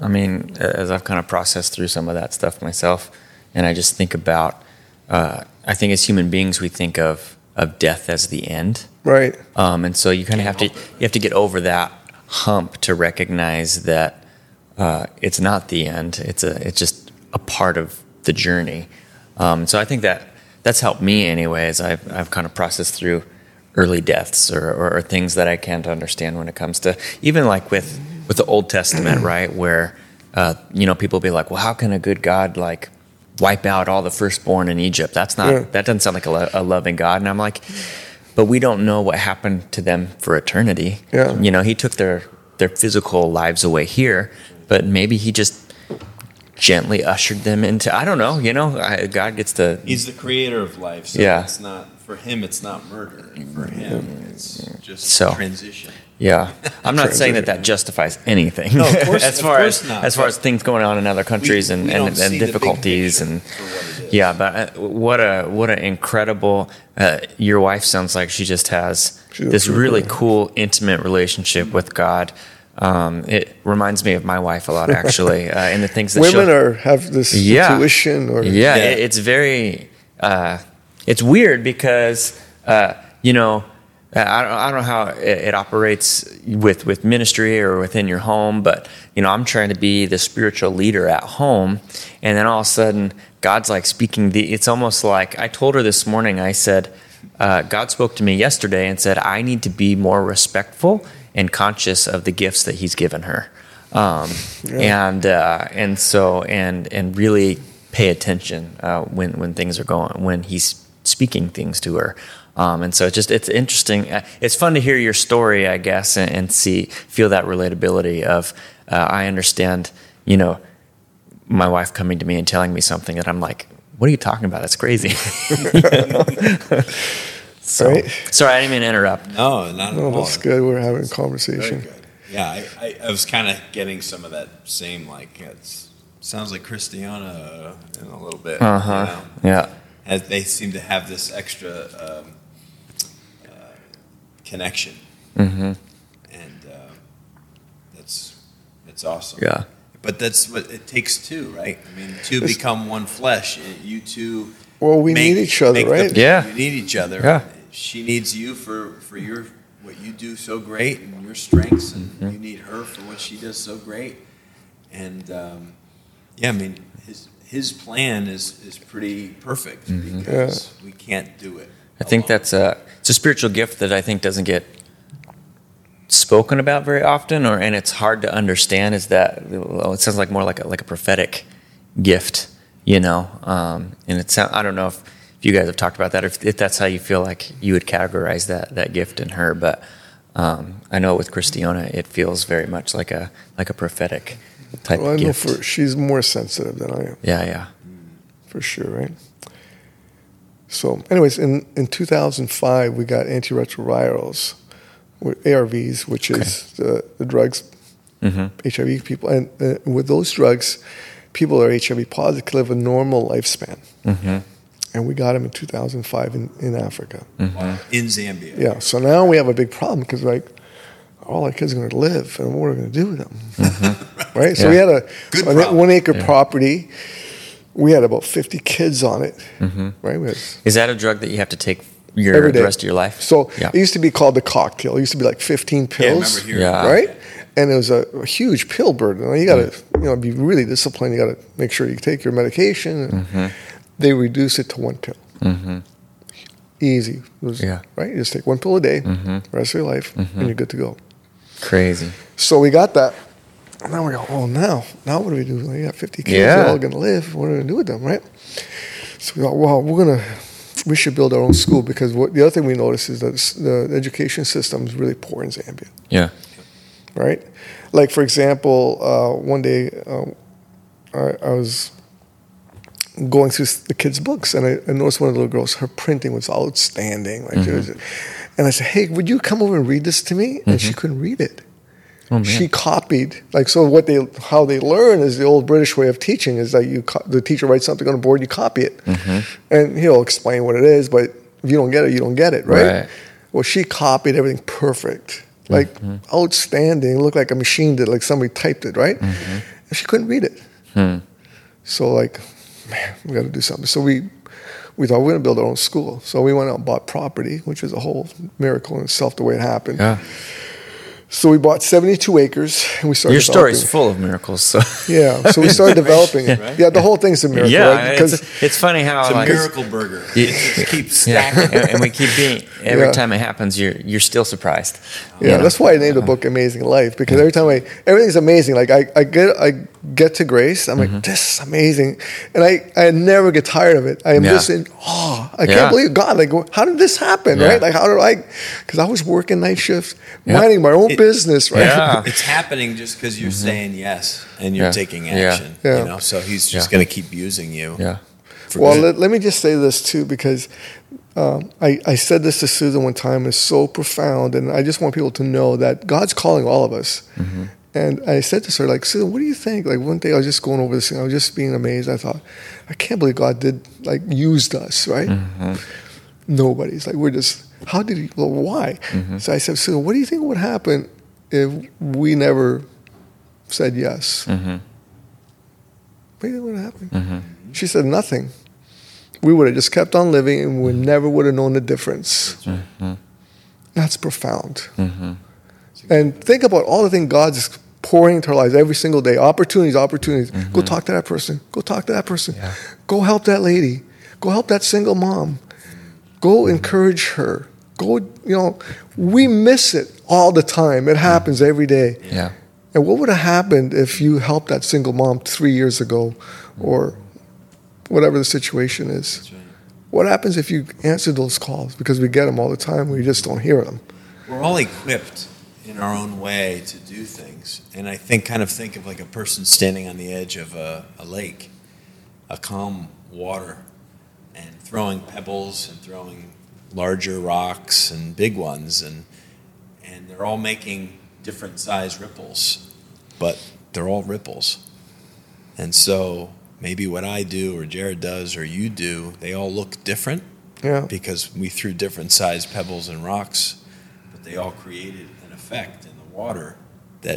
Speaker 4: I mean, as I've kind of processed through some of that stuff myself, and I just think about, I think as human beings, we think of death as the end.
Speaker 1: Right.
Speaker 4: And so you kind of have to get over that hump to recognize that it's not the end. It's just a part of the journey. So I think that's helped me anyway, as I've kind of processed through early deaths or things that I can't understand when it comes to even like with the Old Testament, right? Where people be like, well, how can a good God like wipe out all the firstborn in Egypt? That doesn't sound like a loving God. And I'm like, but we don't know what happened to them for eternity.
Speaker 1: Yeah.
Speaker 4: He took their physical lives away here, but maybe he just gently ushered them into, I don't know, God gets to...
Speaker 3: He's the creator of life, so it's not, for him, it's not murder. For him, it's just transition.
Speaker 4: Yeah. I'm not saying that justifies anything.
Speaker 3: No, of course,
Speaker 4: as far
Speaker 3: not.
Speaker 4: as things going on in other countries and difficulties and but what an incredible your wife sounds like she just has this really cool intimate relationship with God. It reminds me of my wife a lot, actually, and the things that
Speaker 1: women have this intuition.
Speaker 4: It's very it's weird because I don't know how it operates with ministry or within your home, but I'm trying to be the spiritual leader at home, and then all of a sudden God's like speaking. It's almost like I told her this morning. I said, God spoke to me yesterday and said I need to be more respectful and conscious of the gifts that He's given her, and really pay attention when things are going, when He's speaking things to her. And so it's interesting. It's fun to hear your story, I guess, and feel that relatability of, I understand, my wife coming to me and telling me something that I'm like, what are you talking about? That's crazy.
Speaker 1: Right?
Speaker 4: Sorry, I didn't mean to interrupt.
Speaker 3: No, not at all.
Speaker 1: That's good. We're having a conversation.
Speaker 3: Very good. Yeah, I was kind of getting some of that same, like, it sounds like Christiana in a little bit.
Speaker 4: Yeah.
Speaker 3: As they seem to have this extra connection, and that's awesome.
Speaker 4: Yeah,
Speaker 3: but that's what it takes too, right? I mean, two become one flesh. You two.
Speaker 1: Well, we need each other, right?
Speaker 3: You need each other.
Speaker 4: Yeah.
Speaker 3: She needs you for your what you do so great and your strengths, and you need her for what she does so great. And I mean, his plan is pretty perfect because we can't do it.
Speaker 4: I think it's a spiritual gift that I think doesn't get spoken about very often, and it's hard to understand. Is that it sounds like more like a prophetic gift, and I don't know if you guys have talked about that, if that's how you feel like you would categorize that gift in her, but I know with Christiana it feels very much like a prophetic type of gift.
Speaker 1: I know she's more sensitive than I am.
Speaker 4: Yeah.
Speaker 1: For sure, right? So, anyways, in 2005, we got antiretrovirals, with ARVs, which is the drugs, HIV people. And with those drugs, people who are HIV positive can live a normal lifespan. And we got them in 2005 in Africa.
Speaker 3: In Zambia.
Speaker 1: Yeah, so now we have a big problem because, all our kids are going to live, and what are we going to do with them? Right? So we had a 1 acre property. We had about 50 kids on it. Right?
Speaker 4: Is that a drug that you have to take the rest of your life?
Speaker 1: So it used to be called the cocktail. It used to be like 15 pills. Right? And it was a huge pill burden. You got to be really disciplined. You got to make sure you take your medication. They reduce it to 1 pill. Easy. Right? You just take 1 pill a day, the rest of your life, and you're good to go.
Speaker 4: Crazy.
Speaker 1: So we got that. And now we go, now what do we do? We got 50 kids, they're all going to live. What are we going to do with them, right? So we thought, we should build our own school, because the other thing we noticed is that the education system is really poor in Zambia.
Speaker 4: Yeah.
Speaker 1: Right? Like, for example, one day I was going through the kids' books, and I noticed one of the little girls, her printing was outstanding. And I said, hey, would you come over and read this to me? And she couldn't read it.
Speaker 4: Oh,
Speaker 1: she copied. How they learn is the old British way of teaching, is that the teacher writes something on a board, you copy it. And he'll explain what it is, but if you don't get it, you don't get it, right? Well, she copied everything perfect. Outstanding. It looked like a machine did, like somebody typed it, right? And she couldn't read it. So like, man, we got to do something. So we thought we're going to build our own school. So we went out and bought property, which is a whole miracle in itself, the way it happened.
Speaker 4: Yeah.
Speaker 1: So we bought 72 acres, and we started
Speaker 4: Your story's
Speaker 1: developing.
Speaker 4: full of miracles. So.
Speaker 1: Yeah, so we started developing it.
Speaker 3: Right?
Speaker 1: Yeah, the whole thing's a miracle.
Speaker 4: Yeah,
Speaker 1: right? Because
Speaker 4: it's funny how
Speaker 3: It's a
Speaker 4: like,
Speaker 3: miracle burger.
Speaker 4: Yeah.
Speaker 3: It just keeps
Speaker 4: yeah,
Speaker 3: stacking.
Speaker 4: and we keep being every
Speaker 1: Yeah.
Speaker 4: time it happens, you're still surprised.
Speaker 1: yeah,
Speaker 4: You know?
Speaker 1: that's why I named the book "Amazing Life," because every time everything's amazing. Like I get to Grace, I'm like, this is amazing, and I never get tired of it. I am
Speaker 4: Yeah.
Speaker 1: just in awe. I
Speaker 4: Yeah.
Speaker 1: can't believe God. Like, how did this happen?
Speaker 4: Yeah.
Speaker 1: Right? Like, how did I? Because I was working night shifts,
Speaker 4: Yeah.
Speaker 1: minding my own business. Right?
Speaker 4: Yeah.
Speaker 3: It's happening just because you're saying yes and you're
Speaker 4: Yeah.
Speaker 3: taking
Speaker 4: Yeah.
Speaker 3: action.
Speaker 1: Yeah.
Speaker 3: You know, so he's just
Speaker 4: Yeah.
Speaker 3: going to keep using you.
Speaker 4: Yeah.
Speaker 3: for
Speaker 1: Well,
Speaker 3: good.
Speaker 1: let me just say this too, because I said this to Susan one time. It's so profound, and I just want people to know that God's calling all of us. And I said to her, like, Susan, what do you think? Like one day I was just going over this thing. I was just being amazed. I thought, I can't believe God did, like, used us, right? Nobody's like, we're just, how did he, well, why? So I said, Susan, what do you think would happen if we never said yes? What do you think would happen? She said, nothing. We would have just kept on living, and we never would have known the difference. That's profound. And think about all the things God's pouring into our lives every single day. Opportunities. Go talk to that person. Go talk to that person.
Speaker 4: Yeah.
Speaker 1: Go help that lady. Go help that single mom. Go encourage her. Go, we miss it all the time. It happens every day.
Speaker 4: Yeah.
Speaker 1: And what would have happened if you helped that single mom 3 years ago, or whatever the situation is?
Speaker 3: That's right.
Speaker 1: What happens if you answer those calls? Because we get them all the time, we just don't hear them.
Speaker 3: We're all equipped in our own way to do things. And I think of like a person standing on the edge of a lake, a calm water, and throwing pebbles and throwing larger rocks and big ones. And they're all making different size ripples, but they're all ripples. And so maybe what I do or Jared does or you do, they all look different
Speaker 1: Yeah.
Speaker 3: because we threw different sized pebbles and rocks, but they all created an effect in the water that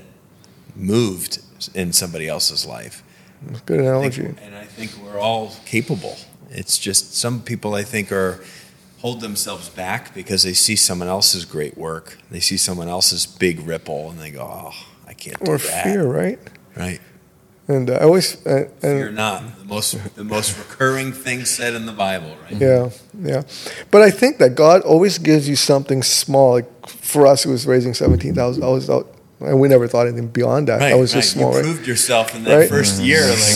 Speaker 3: moved in somebody else's life.
Speaker 1: Good analogy.
Speaker 3: And I think we're all capable. It's just some people I think hold themselves back because they see someone else's great work. They see someone else's big ripple and they go, oh, I can't do
Speaker 1: Or
Speaker 3: that.
Speaker 1: fear, right?
Speaker 3: Right.
Speaker 1: And I always,
Speaker 3: Fear not. The most recurring thing said in the Bible, right?
Speaker 1: yeah. But I think that God always gives you something small. Like for us, it was raising $17,000, and we never thought anything beyond that.
Speaker 3: Right,
Speaker 1: That was just small,
Speaker 3: You
Speaker 1: right?
Speaker 3: proved yourself in that
Speaker 1: Right?
Speaker 3: first year. Like,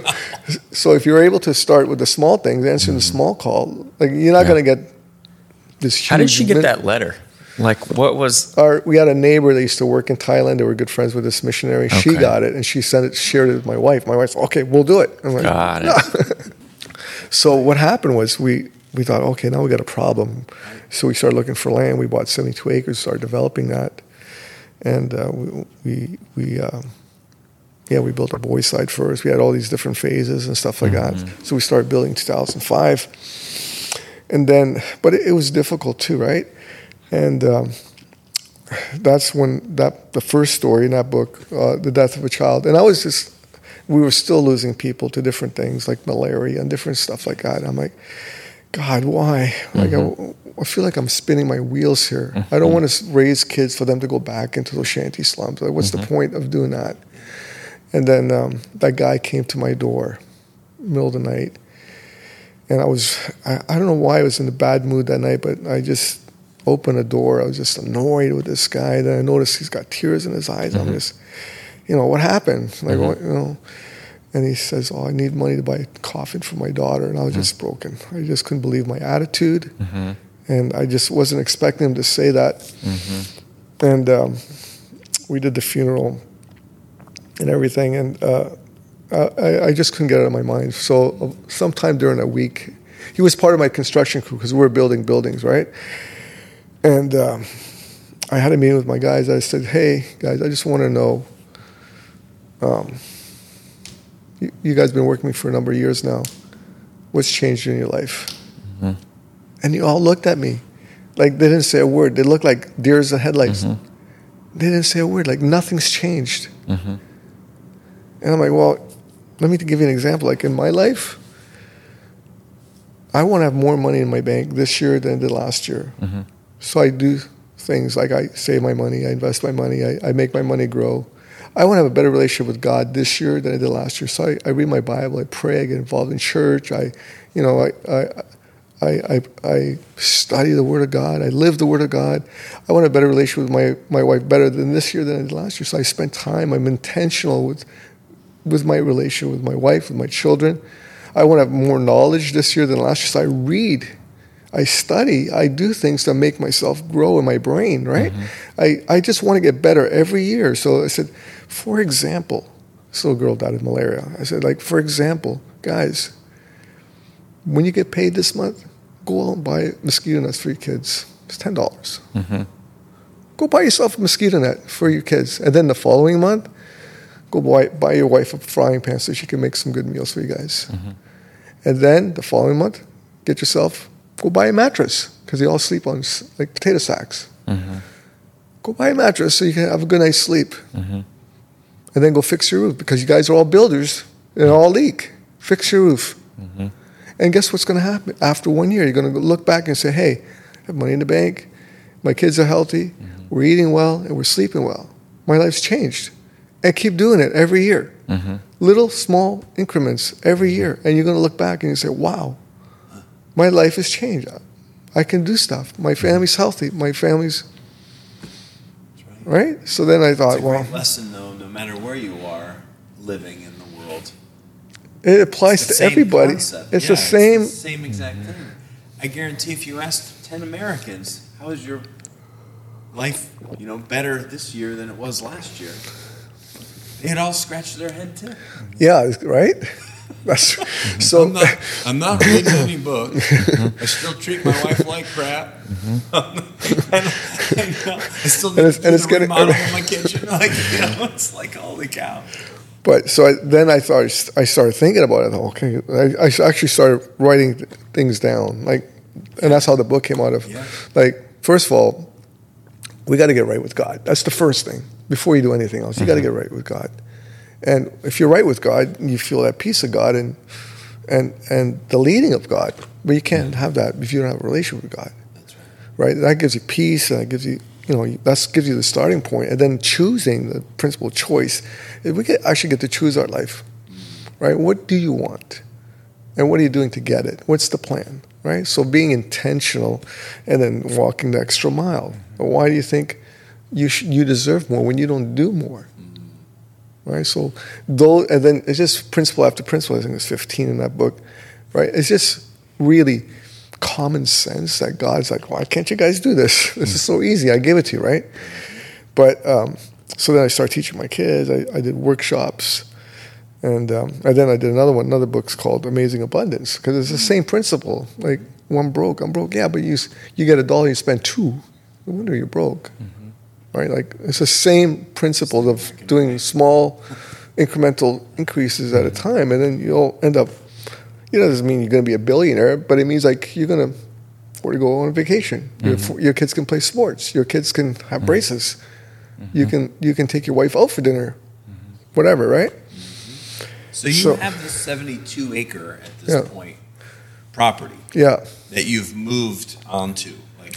Speaker 1: So if you're able to start with the small things, answering the small call, like you're not going to get this huge.
Speaker 4: How did she get that letter? Like, what was?
Speaker 1: We had a neighbor that used to work in Thailand. They were good friends with this missionary. She
Speaker 4: Okay.
Speaker 1: got it, and she shared it with my wife. My wife's like, okay, we'll do it. I'm like,
Speaker 4: Got it.
Speaker 1: So what happened was we thought, okay, now we got a problem. So we started looking for land. We bought 72 acres, started developing that, and we built a boys' side first. We had all these different phases and stuff like that. So we started building in 2005, and then, but it was difficult too, right? And that's when the first story in that book, the death of a child, and we were still losing people to different things like malaria and different stuff like that. I'm like, God, why? Like I feel like I'm spinning my wheels here. I don't want to raise kids for them to go back into those shanty slums. Like, what's the point of doing that? And then that guy came to my door, middle of the night, and I don't know why I was in a bad mood that night, but I just opened the door. I was just annoyed with this guy. Then I noticed he's got tears in his eyes. I'm just, what happened? Like, and he says, I need money to buy a coffin for my daughter. And I was just broken. I just couldn't believe my attitude. And I just wasn't expecting him to say that. And we did the funeral and everything. And I just couldn't get it out of my mind. So sometime during that week, he was part of my construction crew because we were building buildings, right? And I had a meeting with my guys. I said, hey, guys, I just want to know, you guys been working with me for a number of years now. What's changed in your life? And you all looked at me like they didn't say a word. They looked like deers in headlights. They didn't say a word, like nothing's changed. And I'm like, well, let me give you an example. Like in my life, I want to have more money in my bank this year than I did last year.
Speaker 4: Mm-hmm.
Speaker 1: So I do things like I save my money, I invest my money, I make my money grow. I want to have a better relationship with God this year than I did last year. So I read my Bible, I pray, I get involved in church, I study the Word of God, I live the Word of God. I want a better relationship with my wife better than this year than I did last year. So I spend time, I'm intentional with my relationship with my wife, with my children. I want to have more knowledge this year than last year. So I read, I study, I do things to make myself grow in my brain, right? Mm-hmm. I just want to get better every year. So I said, for example, this little girl died of malaria. I said, like, for example, guys, when you get paid this month, go out and buy mosquito nets for your kids. It's $10. Mm-hmm. Go buy yourself a mosquito net for your kids. And then the following month, go buy your wife a frying pan so she can make some good meals for you guys. Mm-hmm. And then the following month, go buy a mattress because they all sleep on like potato sacks. Mm-hmm. Go buy a mattress so you can have a good night's sleep. Mm-hmm. And then go fix your roof because you guys are all builders and all leak. Fix your roof. Mm-hmm. And guess what's going to happen? After 1 year, you're going to look back and say, hey, I have money in the bank. My kids are healthy. Mm-hmm. We're eating well and we're sleeping well. My life's changed. And keep doing it every year. Mm-hmm. Little, small increments every year. And you're going to look back and you say, wow, my life has changed. I can do stuff. My family's healthy. My family's... Right? So then I thought,
Speaker 3: it's a great lesson, though, no matter where you are living in the world.
Speaker 1: It applies to everybody.
Speaker 3: Concept.
Speaker 1: It's
Speaker 3: the
Speaker 1: same
Speaker 3: exact thing. I guarantee if you asked 10 Americans, how is your life, better this year than it was last year? They'd all scratch their head too.
Speaker 1: Yeah, right? That's, so
Speaker 3: I'm not reading any book. I still treat my wife like crap. I still need to do the remodel in my kitchen. It's like, holy cow.
Speaker 1: But so I started thinking about it. Okay, I actually started writing things down, and that's how the book came out of. Yeah. First of all, we got to get right with God. That's the first thing. Before you do anything else, you got to get right with God. And if you're right with God, you feel that peace of God and the leading of God. But you can't have that if you don't have a relationship with God.
Speaker 3: That's
Speaker 1: right. That gives you peace, and that gives you, that gives you the starting point. And then choosing, the principal choice, we actually get to choose our life, right? What do you want? And what are you doing to get it? What's the plan, right? So being intentional and then walking the extra mile. Why do you think you deserve more when you don't do more? Right? So, and then it's just principle after principle. I think there's 15 in that book, right? It's just really common sense that God's like, why can't you guys do this? This is so easy. I gave it to you, right? But so then I started teaching my kids. I did workshops, and then I did another book's called Amazing Abundance, because it's the same principle. Like, well, I'm broke. Yeah, but you get $1, you spend $2. No wonder you're broke. Mm-hmm. Right? It's the same principle of doing small incremental increases at a time, and then you'll end up, it doesn't mean you're going to be a billionaire, but it means you're going to afford to go on vacation. Mm-hmm. Your kids can play sports. Your kids can have braces. Mm-hmm. You can take your wife out for dinner, whatever, right?
Speaker 3: Mm-hmm. So you have this 72 acre at this point property that you've moved onto.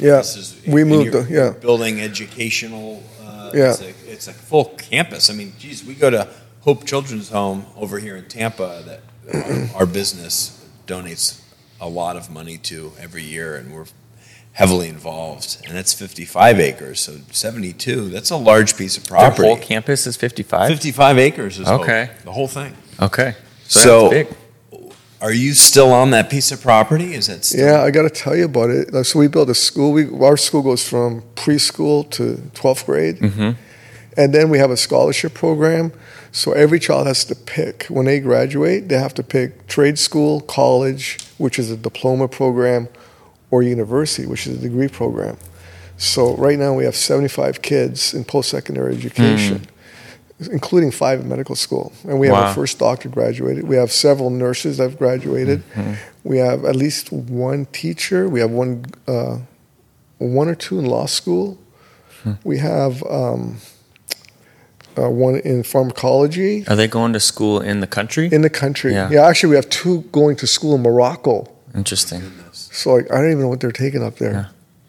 Speaker 1: We moved.
Speaker 3: Building educational. It's a full campus. I mean, geez, we go to Hope Children's Home over here in Tampa that our business donates a lot of money to every year, and we're heavily involved. And that's 55 acres, so 72. That's a large piece of property.
Speaker 4: The whole campus is 55.
Speaker 3: 55 acres is
Speaker 4: okay.
Speaker 3: The whole thing.
Speaker 4: Okay,
Speaker 3: so
Speaker 4: that's big.
Speaker 3: Are you still on that piece of property? Is that still?
Speaker 1: Yeah, I got to tell you about it. So we built a school. Our school goes from preschool to 12th grade. Mm-hmm. And then we have a scholarship program. So every child has to pick. When they graduate, they have to pick trade school, college, which is a diploma program, or university, which is a degree program. So right now we have 75 kids in post-secondary education. Including 5 in medical school. And we have our first doctor graduated. We have several nurses that have graduated. Mm-hmm. We have at least one teacher. We have one or two in law school. We have one in pharmacology.
Speaker 4: Are they going to school in the country?
Speaker 1: In the country.
Speaker 4: Yeah.
Speaker 1: Yeah, actually, we have 2 going to school in Morocco.
Speaker 4: Interesting.
Speaker 1: So like, I don't even know what they're taking up there.
Speaker 4: Yeah.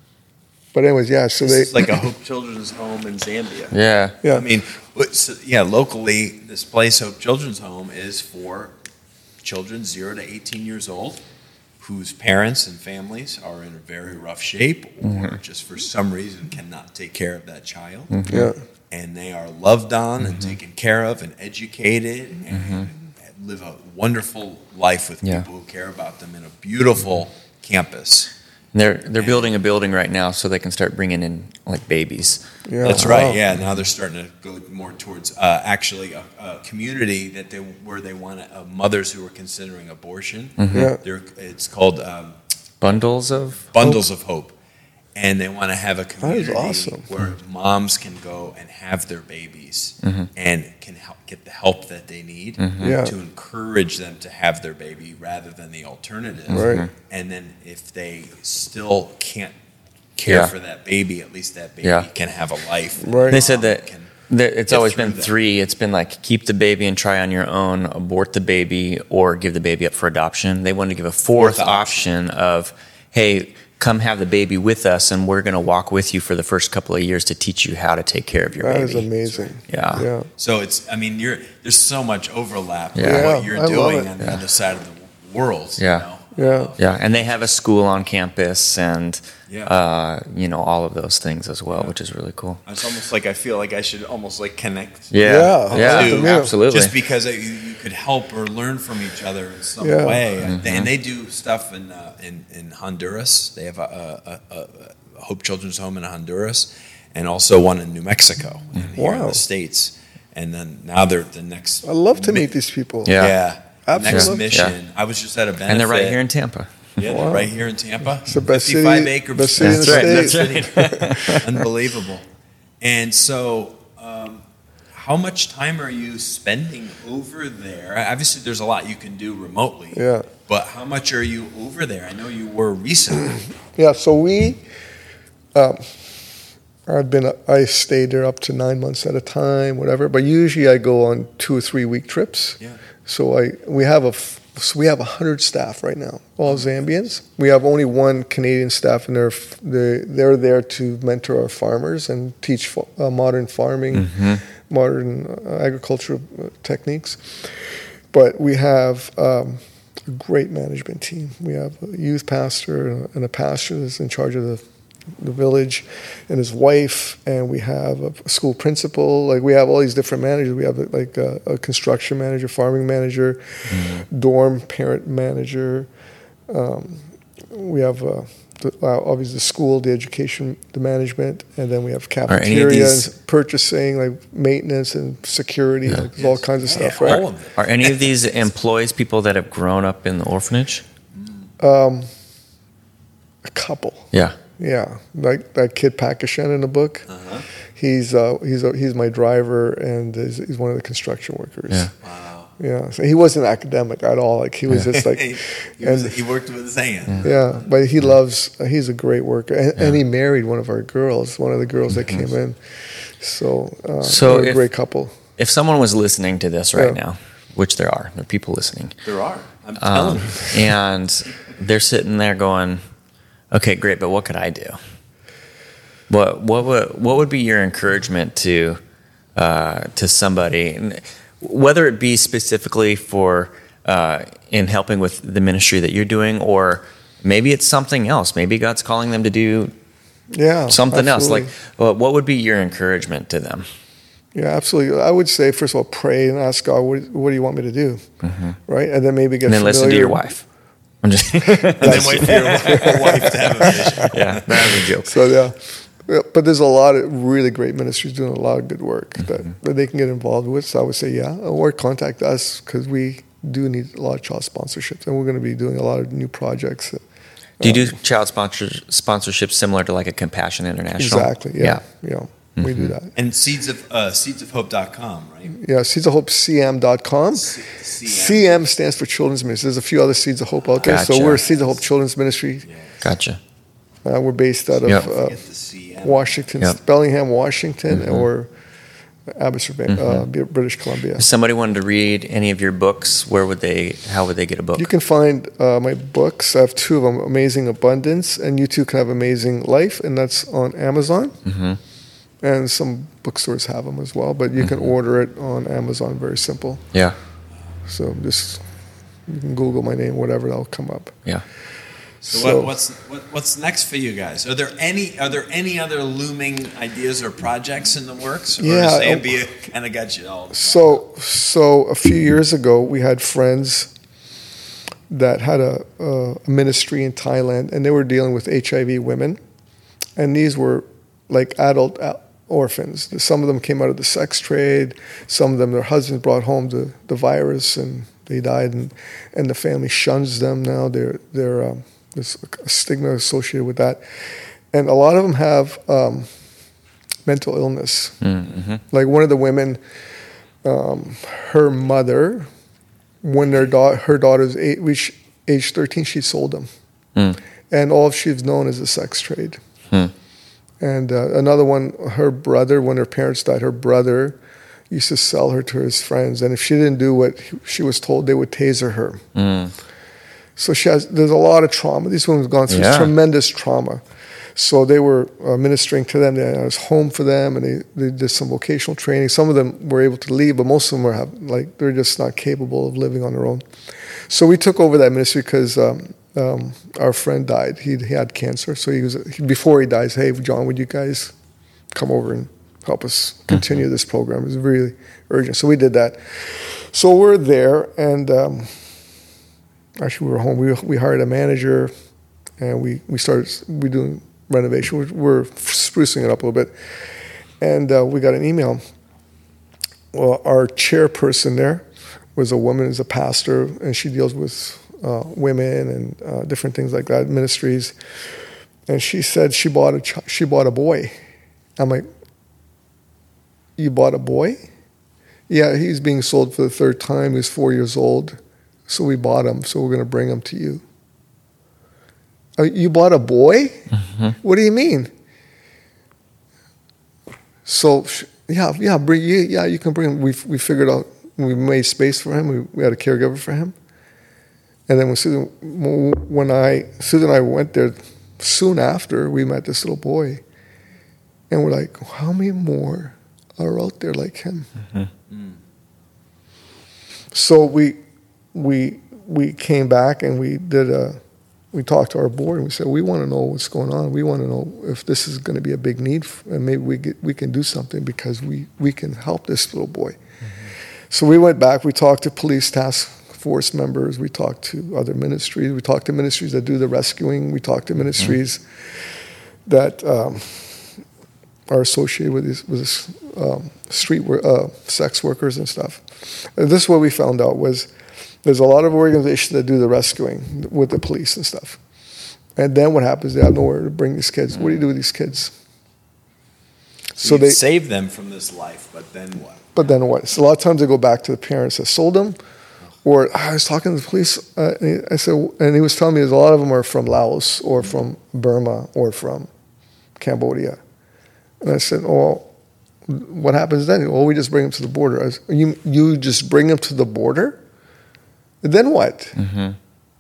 Speaker 1: But anyways, yeah. So
Speaker 3: This is like a Hope Children's Home in Zambia.
Speaker 4: Yeah.
Speaker 1: Yeah.
Speaker 3: I mean, locally, this place, Hope Children's Home, is for children 0 to 18 years old whose parents and families are in a very rough shape or just for some reason cannot take care of that child.
Speaker 1: yeah,
Speaker 3: And they are loved on and taken care of and educated and live a wonderful life with
Speaker 4: Yeah.
Speaker 3: people who care about them in a beautiful campus.
Speaker 4: They're building a building right now so they can start bringing in like babies.
Speaker 1: yeah.
Speaker 3: That's
Speaker 1: Wow.
Speaker 3: right. Yeah. Now they're starting to go more towards actually a community where they want mothers who are considering abortion.
Speaker 1: Yeah.
Speaker 3: It's called
Speaker 4: Bundles of
Speaker 3: Bundles of Hope, and they want to have a community
Speaker 1: awesome.
Speaker 3: where moms can go and have their babies and can get the help that they need
Speaker 1: Yeah.
Speaker 3: to encourage them to have their baby rather than the alternative.
Speaker 1: Right.
Speaker 3: And then if they still can't care
Speaker 4: Yeah.
Speaker 3: for that baby, at least that baby
Speaker 4: Yeah.
Speaker 3: can have a life.
Speaker 1: Right.
Speaker 4: They said that it's
Speaker 3: get
Speaker 4: always
Speaker 3: through
Speaker 4: been
Speaker 3: that.
Speaker 4: 3. It's been like keep the baby and try on your own, abort the baby, or give the baby up for adoption. They wanted to give a fourth
Speaker 3: Fourth
Speaker 4: option of, hey, come have the baby with us, and we're going to walk with you for the first couple of years to teach you how to take care of your
Speaker 1: That
Speaker 4: baby.
Speaker 1: is amazing.
Speaker 4: Yeah.
Speaker 1: Yeah.
Speaker 3: So there's so much overlap
Speaker 4: Yeah.
Speaker 3: with
Speaker 1: Yeah,
Speaker 3: what you're
Speaker 1: I love
Speaker 3: doing
Speaker 1: it.
Speaker 3: on the other side of the world.
Speaker 4: Yeah.
Speaker 3: You know?
Speaker 1: Yeah.
Speaker 4: Yeah, and they have a school on campus and,
Speaker 3: Yeah.
Speaker 4: all of those things as well, which is really cool.
Speaker 3: It's almost like I feel like I should almost like connect.
Speaker 1: Yeah,
Speaker 4: yeah,
Speaker 3: to-
Speaker 4: absolutely.
Speaker 3: Just because you could help or learn from each other in some
Speaker 1: Yeah.
Speaker 3: way. And they do stuff in Honduras. They have a Hope Children's Home in Honduras, and also one in New Mexico, and here in
Speaker 1: Wow.
Speaker 3: the States. And then now they're the next.
Speaker 1: I love to meet these people.
Speaker 4: Yeah.
Speaker 3: Next
Speaker 1: Absolutely.
Speaker 3: mission. I was just at a benefit.
Speaker 4: And they're right here in Tampa.
Speaker 3: Yeah, they're right here in Tampa.
Speaker 1: It's the best
Speaker 3: 55
Speaker 1: city-
Speaker 3: acre
Speaker 1: best city in the
Speaker 4: state.
Speaker 3: Unbelievable. And so, how much time are you spending over there? Obviously, there's a lot you can do remotely.
Speaker 1: Yeah.
Speaker 3: But how much are you over there? I know you were recently.
Speaker 1: Yeah, so I stayed there up to 9 months at a time, whatever. But usually I go on 2 or 3 week trips.
Speaker 3: Yeah.
Speaker 1: So we have 100 staff right now, all Zambians. We have only 1 Canadian staff, and they're there to mentor our farmers and teach modern farming, modern agricultural techniques. But we have a great management team. We have a youth pastor and a pastor that's in charge of the village, and his wife, and we have a school principal. Like, we have all these different managers. We have like a construction manager, farming manager, dorm parent manager. We have obviously the school, the education, the management, and then we have cafeteria, and purchasing, like maintenance and security. Like, there's all kinds of stuff, right?
Speaker 3: All of it.
Speaker 4: Are any of these employees people that have grown up in the orphanage?
Speaker 1: A couple.
Speaker 4: Yeah.
Speaker 1: Yeah, like that kid Pakishan in the book. He's my driver, and he's one of the construction workers.
Speaker 4: Yeah.
Speaker 3: Wow.
Speaker 1: Yeah, so he wasn't academic at all. Like, he was just like,
Speaker 3: he worked with his hands.
Speaker 1: yeah. But he's a great worker, and he married one of our girls, one of the girls that came in. So they're a great couple.
Speaker 4: If someone was listening to this right
Speaker 1: Yeah.
Speaker 4: now, which there are people listening,
Speaker 3: There are. I'm telling you.
Speaker 4: and they're sitting there going, okay, great, but what could I do? What would be your encouragement to somebody, whether it be specifically for in helping with the ministry that you're doing, or maybe it's something else. Maybe God's calling them to do something else. Like, what would be your encouragement to them?
Speaker 1: Yeah, absolutely. I would say, first of all, pray and ask God, what do you want me to do? Right? And then maybe get
Speaker 4: And then
Speaker 1: familiar.
Speaker 4: listen to your wife. I'm just
Speaker 3: And then wait for your wife to have a vision.
Speaker 4: yeah, that was a joke.
Speaker 1: So yeah, but there's a lot of really great ministries doing a lot of good work that they can get involved with. So I would say, or contact us, because we do need a lot of child sponsorships, and we're going to be doing a lot of new projects.
Speaker 4: Do you do child sponsorship similar to like a Compassion International?
Speaker 1: Exactly. Yeah. We do that.
Speaker 3: And seedsofhope.com, right?
Speaker 1: Yeah, seedsofhopecm.com.
Speaker 3: CM.
Speaker 1: CM stands for Children's Ministry. There's a few other Seeds of Hope out there. So
Speaker 4: Gotcha.
Speaker 1: we're Seeds of Hope Children's Ministry.
Speaker 4: Gotcha.
Speaker 1: We're based out of
Speaker 4: Yep.
Speaker 3: Get the CM.
Speaker 1: Washington,
Speaker 4: Yep.
Speaker 1: Bellingham, Washington, or Abbotsford, British Columbia.
Speaker 4: If somebody wanted to read any of your books, how would they get a book?
Speaker 1: You can find my books. I have 2 of them, Amazing Abundance, and You Too Can Have Amazing Life, and that's on Amazon.
Speaker 4: Mm-hmm.
Speaker 1: And some bookstores have them as well, but you can order it on Amazon, very simple.
Speaker 4: Yeah.
Speaker 1: So just, you can Google my name, whatever, that'll come up.
Speaker 4: Yeah.
Speaker 3: So what's next for you guys? Are there any other looming ideas or projects in the works? Or
Speaker 1: Yeah.
Speaker 3: has AMB kind of got you all?
Speaker 1: So a few years ago, we had friends that had a ministry in Thailand, and they were dealing with HIV women, and these were like adult orphans. Some of them came out of the sex trade. Some of them, their husbands brought home the virus, and they died, and the family shuns them now. There's a stigma associated with that, and a lot of them have mental illness.
Speaker 4: Mm-hmm.
Speaker 1: Like one of the women, her mother, when her daughter's reached age 13, she sold them, and all she's known is the sex trade. And another one, her brother, when her parents died, her brother used to sell her to his friends, and if she didn't do what she was told, they would taser her. So there's a lot of trauma. These women have gone through tremendous trauma. So they were ministering to them. There was home for them, and they did some vocational training. Some of them were able to leave, but most of them they're just not capable of living on their own. So we took over that ministry because our friend died. He had cancer. So before he dies, hey, John, would you guys come over and help us continue this program? It was really urgent. So we did that. So we're there, and actually we were home. We hired a manager, and we doing renovation. We're sprucing it up a little bit. And we got an email. Well, our chairperson there was a woman, is a pastor, and she deals with women and different things like that, ministries. And she said she bought a boy. I'm like, you bought a boy? Yeah, he's being sold for the 3rd time. He's 4 years old. So we bought him. So we're going to bring him to you. You bought a boy?
Speaker 4: Mm-hmm.
Speaker 1: What do you mean? So you can bring him. We figured out, we made space for him. We had a caregiver for him. And then when Susan and I went there, soon after, we met this little boy. And we're like, how many more are out there like him?
Speaker 4: Mm-hmm.
Speaker 1: So we came back and we talked to our board, and we said, we want to know what's going on. We want to know if this is going to be a big need, and maybe we can do something because we can help this little boy. Mm-hmm. So we went back. We talked to police task force members. We talked to other ministries. We talked to ministries that do the rescuing. We talked to ministries that are associated with this street sex workers and stuff. And this is what we found out was there's a lot of organizations that do the rescuing with the police and stuff. And then what happens, they have nowhere to bring these kids. What do you do with these kids?
Speaker 3: So they save them from this life, but then what?
Speaker 1: But then what? So a lot of times they go back to the parents that sold them. Or I was talking to the police, I said, and he was telling me a lot of them are from Laos or from Burma or from Cambodia. And I said, well, what happens then? Well, we just bring them to the border. I said, you just bring them to the border? Then what?
Speaker 4: Mm-hmm.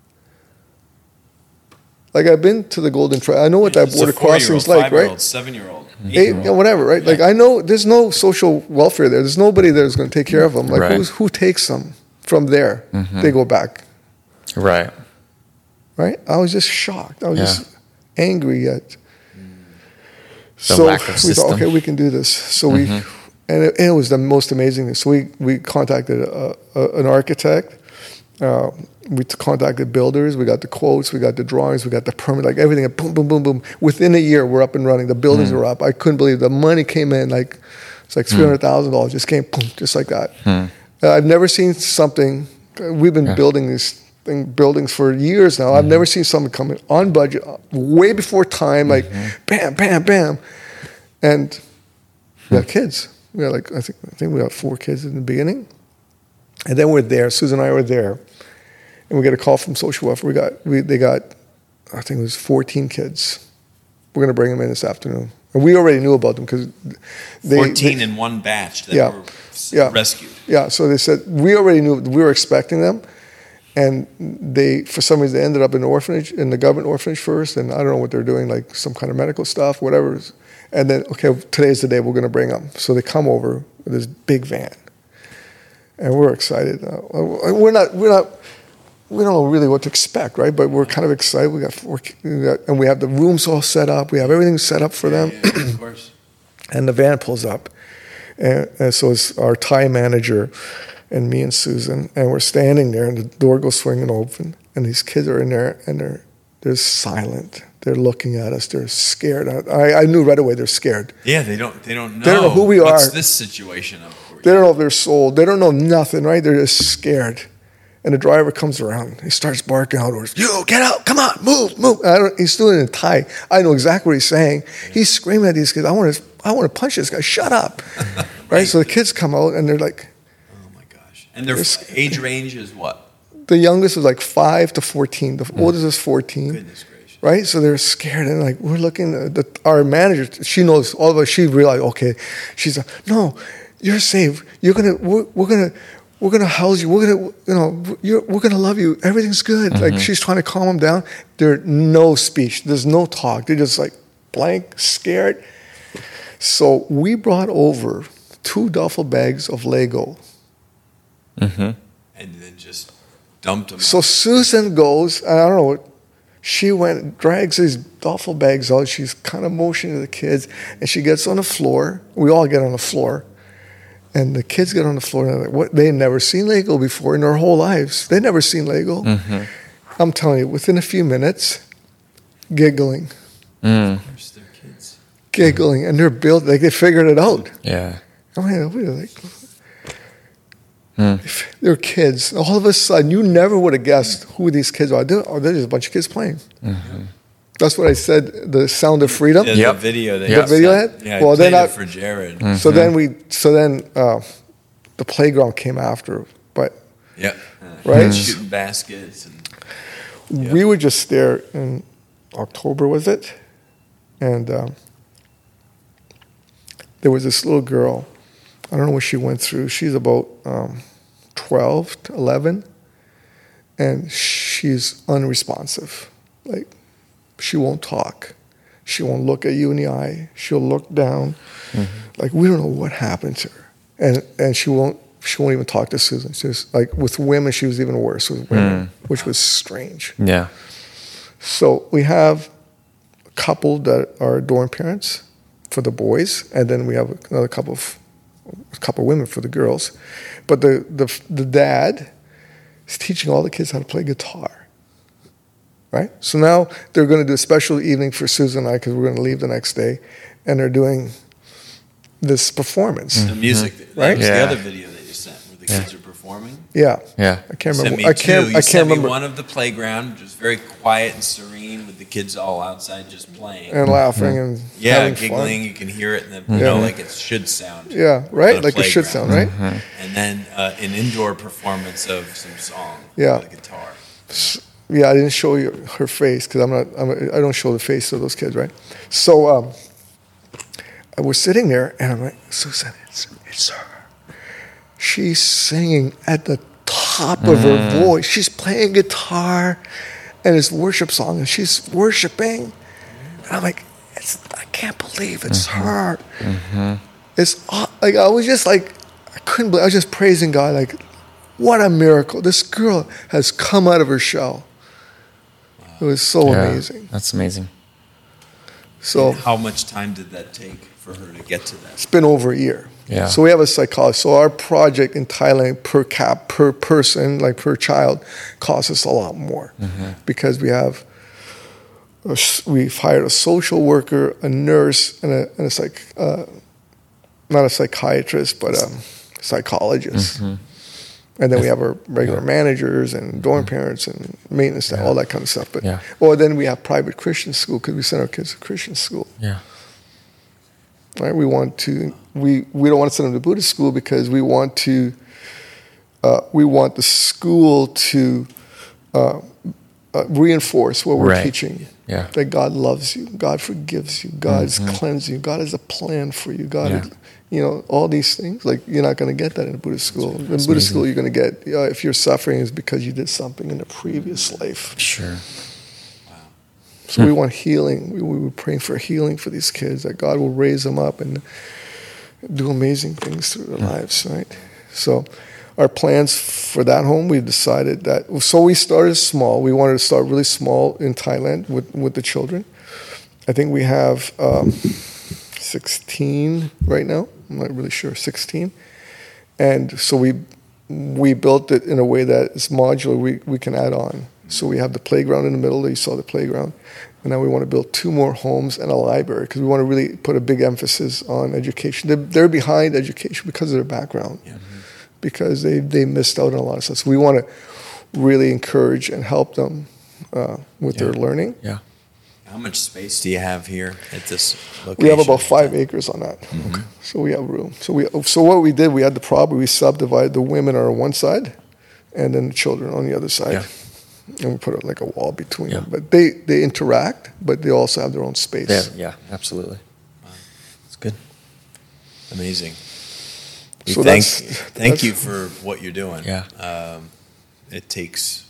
Speaker 1: Like, I've been to the Golden Triangle. I know what that border crossing is like, right?
Speaker 3: 7-year-old,
Speaker 1: 8-year-old. Whatever, right? Like, I know there's no social welfare there. There's nobody there who's going to take care of them. Like,
Speaker 4: right.
Speaker 1: who takes them from there?
Speaker 4: Mm-hmm.
Speaker 1: They go back.
Speaker 4: Right.
Speaker 1: Right? I was just shocked. I was just angry at.
Speaker 4: The lack of
Speaker 1: we
Speaker 4: system.
Speaker 1: thought, okay, we can do this. So and it was the most amazing thing. So we contacted an architect. We contacted builders. We got the quotes. We got the drawings. We got the permit. Like everything. Boom, boom, boom, boom. Within a year, we're up and running. The buildings are up. I couldn't believe the money came in. Like it's like $300,000 just came, boom, just like that. I've never seen something. We've been building these buildings for years now. I've never seen something come in on budget, way before time. Like bam, bam, bam, and we got kids. We had I think we got 4 kids in the beginning, and then we're there. Susan and I were there, and we get a call from social welfare. They got, I think it was 14 kids. We're going to bring them in this afternoon. And we already knew about them because
Speaker 3: 14 in one batch that were rescued.
Speaker 1: Yeah, so they said, we already knew, we were expecting them. And they, for some reason, they ended up in the orphanage, in the government orphanage first. And I don't know what they're doing, like some kind of medical stuff, whatever. And then, okay, today's the day we're going to bring them. So they come over with this big van. And we're excited. We don't know really what to expect, right? But we're kind of excited. And we have the rooms all set up. We have everything set up for them.
Speaker 3: Yeah, of course.
Speaker 1: And the van pulls up. And so it's our Thai manager and me and Susan. And we're standing there, and the door goes swinging open. And these kids are in there, and they're silent. They're looking at us. They're scared. I knew right away they're scared.
Speaker 3: Yeah, they don't know.
Speaker 1: They don't know who we are.
Speaker 3: What's this situation up for?
Speaker 1: They don't know if they're sold. They don't know nothing, right? They're just scared. And the driver comes around. He starts barking out orders. You, get out. Come on. Move. He's doing it in Thai. I know exactly what he's saying. Yeah. He's screaming at these kids. I want to punch this guy. Shut up. Right? So the kids come out, and they're like.
Speaker 3: Oh, my gosh. And their age range is what?
Speaker 1: The youngest is like 5 to 14. The oldest is 14.
Speaker 3: Goodness gracious.
Speaker 1: Right? So they're scared. And like, we're looking at our manager. She knows all of us. She realized, okay. She's like, no, you're safe. We're gonna house you. We're gonna love you. Everything's good. Mm-hmm. Like, she's trying to calm them down. There's no speech. There's no talk. They're just like blank, scared. So we brought over 2 duffel bags of Lego.
Speaker 3: Mm-hmm. And then just dumped them.
Speaker 1: So Susan goes, and I don't know, she drags these duffel bags out. She's kind of motioning to the kids, and she gets on the floor. We all get on the floor. And the kids get on the floor, and they're like, what? They had never seen Lego before in their whole lives. They'd never seen Lego. Mm-hmm. I'm telling you, within a few minutes, giggling.
Speaker 3: Of course, they're kids.
Speaker 1: Giggling, and they're built, like they figured it out.
Speaker 4: Yeah.
Speaker 1: I mean, we were like, they're kids. All of a sudden, you never would have guessed who these kids are. They're just a bunch of kids playing. Mm-hmm. That's what I said. The Sound of Freedom.
Speaker 3: The video.
Speaker 1: The video had.
Speaker 3: Yeah, well, then for Jared.
Speaker 1: Mm-hmm. So then the playground came after. But right,
Speaker 3: shooting baskets. And,
Speaker 1: we were just there in October, was it? And there was this little girl. I don't know what she went through. She's about 12 to 11, and she's unresponsive. Like, she won't talk. She won't look at you in the eye. She'll look down. Mm-hmm. Like, we don't know what happened to her. And she won't even talk to Susan. She's like, with women, she was even worse with women, which was strange.
Speaker 4: Yeah.
Speaker 1: So we have a couple that are dorm parents for the boys, and then we have another couple of women for the girls. But the dad is teaching all the kids how to play guitar. Right? So now they're going to do a special evening for Susan and I, because we're going to leave the next day, and they're doing this performance.
Speaker 3: The music,
Speaker 1: right?
Speaker 3: That was the other video that you sent, where the kids are performing.
Speaker 1: Yeah.
Speaker 4: I
Speaker 1: can't remember.
Speaker 3: I can't remember. One of the playground, which was very quiet and serene, with the kids all outside just playing
Speaker 1: and laughing and having
Speaker 3: giggling.
Speaker 1: Fun.
Speaker 3: You can hear it, in like it should sound.
Speaker 1: Yeah, right. Like it should sound, right?
Speaker 3: And then an indoor performance of some song.
Speaker 1: Yeah.
Speaker 3: With a guitar.
Speaker 1: Yeah, I didn't show you her face because I don't show the face of those kids, right? So I was sitting there, and I'm like, Susan, it's her. She's singing at the top of her voice. She's playing guitar, and it's a worship song, and she's worshiping. And I'm like, I can't believe it's her. Mm-hmm. It's like, I was just like, I couldn't believe. I was just praising God, like, what a miracle! This girl has come out of her shell. It was so amazing.
Speaker 4: That's amazing.
Speaker 1: So,
Speaker 3: and how much time did that take for her to get to that?
Speaker 1: It's been over a year.
Speaker 4: Yeah.
Speaker 1: So we have a psychologist. So our project in Thailand per person, like per child, costs us a lot more because we've hired a social worker, a nurse, and a not a psychiatrist, but a psychologist. Mm-hmm. And then we have our regular managers and dorm parents and maintenance staff, all that kind of stuff. But then we have private Christian school because we send our kids to Christian school.
Speaker 4: Yeah.
Speaker 1: Right? We don't want to send them to Buddhist school because we want the school to reinforce what we're teaching.
Speaker 4: Yeah.
Speaker 1: That God loves you, God forgives you, God is cleansing you, God has a plan for you, God, is, all these things. Like, you're not going to get that in a Buddhist school. In Buddhist school, you're going to get, if you're suffering, it's because you did something in a previous life.
Speaker 4: Sure.
Speaker 1: So we want healing. We were praying for healing for these kids, that God will raise them up and do amazing things through their lives, right? So our plans for that home, we decided that, so we started small. We wanted to start really small in Thailand with the children. I think we have 16 right now. I'm not really sure, 16. And so we built it in a way that it's modular, we can add on. So we have the playground in the middle, you saw the playground. And now we want to build 2 more homes and a library, because we want to really put a big emphasis on education. They're behind education because of their background, because they missed out on a lot of stuff. So we want to really encourage and help them with their learning.
Speaker 4: Yeah.
Speaker 3: How much space do you have here at this location?
Speaker 1: We have about 5 acres on that.
Speaker 3: Mm-hmm.
Speaker 1: So we have room. So what we did, we had the property, we subdivided. The women are on one side, and then the children on the other side.
Speaker 4: Yeah.
Speaker 1: And we put like a wall between them. But they interact, but they also have their own space.
Speaker 4: Yeah, absolutely. Wow. It's good.
Speaker 3: Amazing.
Speaker 1: So
Speaker 3: thank you for what you're doing.
Speaker 4: Yeah.
Speaker 3: It takes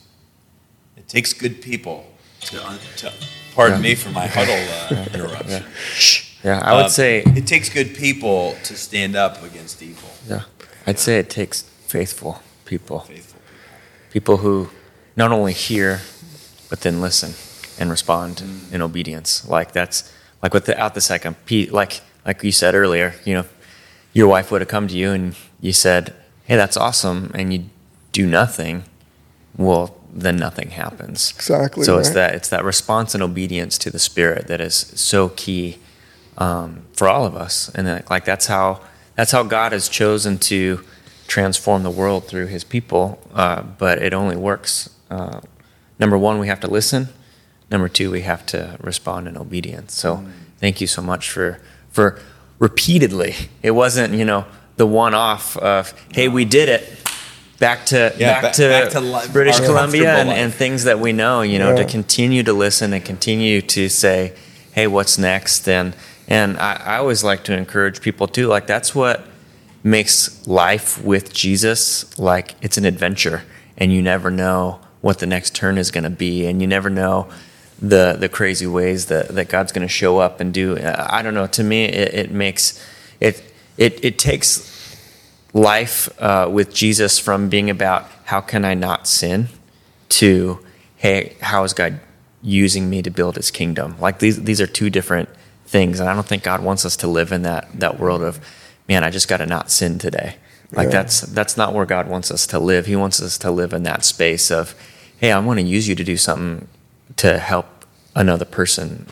Speaker 3: good people to pardon me for my huddle interruption.
Speaker 4: Yeah, I would say
Speaker 3: it takes good people to stand up against evil.
Speaker 4: Yeah, I'd say it takes faithful people. People who not only hear, but then listen and respond in obedience. Like that's like without the second piece, like you said earlier, your wife would have come to you and you said, "Hey, that's awesome," and you do nothing. Well, then nothing happens.
Speaker 1: Exactly.
Speaker 4: So
Speaker 1: right?
Speaker 4: it's that response and obedience to the Spirit that is so key for all of us, and that's how God has chosen to transform the world through His people. But it only works. Number one, we have to listen. Number two, we have to respond in obedience. So thank you so much for repeatedly. It wasn't the one-off of, hey, we did it. Back to British Columbia and things that we know, to continue to listen and continue to say, hey, what's next? And I always like to encourage people too, like that's what makes life with Jesus, like it's an adventure, and you never know what the next turn is going to be, and you never know the crazy ways that God's going to show up and do. I don't know, to me it makes it takes life with Jesus from being about how can I not sin to, hey, how is God using me to build His kingdom? Like these are two different things, and I don't think God wants us to live in that world of, man, I just got to not sin today. Like that's not where God wants us to live. He wants us to live in that space of, hey, I want to use you to do something to help another person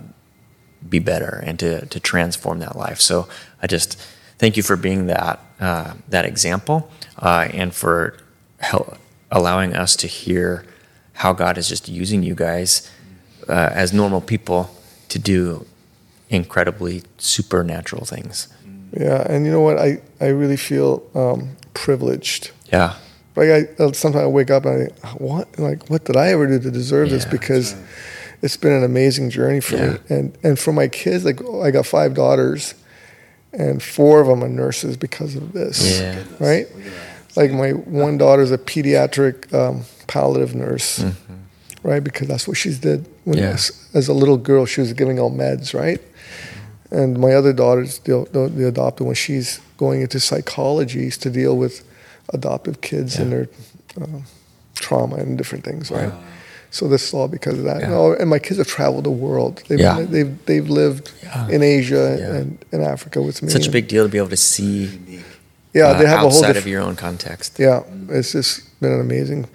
Speaker 4: be better and to transform that life. So I just thank you for being that example and for allowing us to hear how God is just using you guys as normal people to do incredibly supernatural things.
Speaker 1: Yeah, and you know what? I really feel privileged.
Speaker 4: Yeah.
Speaker 1: Like sometimes I wake up and what did I ever do to deserve this? Because it's been an amazing journey for me, and for my kids. Like I got 5 daughters, and 4 of them are nurses because of this. Yeah. Right? Like my one daughter is a pediatric palliative nurse, right? Because that's what she did when as a little girl. She was giving out meds, right? And my other daughter's the adopted one. She's going into psychology to deal with adoptive kids and their trauma and different things, right? Wow. So this is all because of that. Yeah. And my kids have traveled the world. They've lived in Asia and in Africa with me.
Speaker 4: Such a big deal to be able to see.
Speaker 1: They have a whole
Speaker 4: outside of your own context.
Speaker 1: Yeah, it's just been an amazing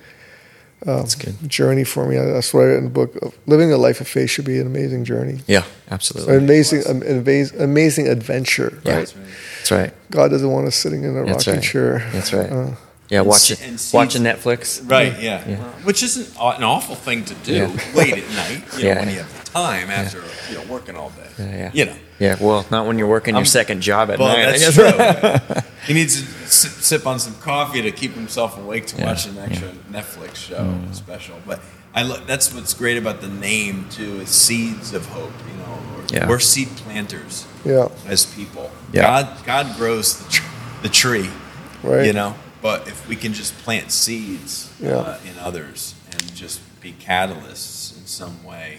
Speaker 1: journey for me. That's what I wrote in the book. Living a life of faith should be an amazing journey. Yeah, absolutely. An amazing adventure.
Speaker 4: Yeah,
Speaker 1: right?
Speaker 4: That's right.
Speaker 1: God doesn't want us sitting in a rocking chair.
Speaker 4: That's right. Watching Netflix.
Speaker 3: Right. Yeah. Which isn't an awful thing to do late at night. When you have time after working all day.
Speaker 4: Yeah, well, not when you're working your second job at night.
Speaker 3: That's true. He needs to sip on some coffee to keep himself awake to watch an extra Netflix show special. But that's what's great about the name too, is Seeds of Hope. We're seed planters as people.
Speaker 4: Yeah.
Speaker 3: God grows the tree,
Speaker 1: Right.
Speaker 3: But if we can just plant seeds in others and just be catalysts in some way.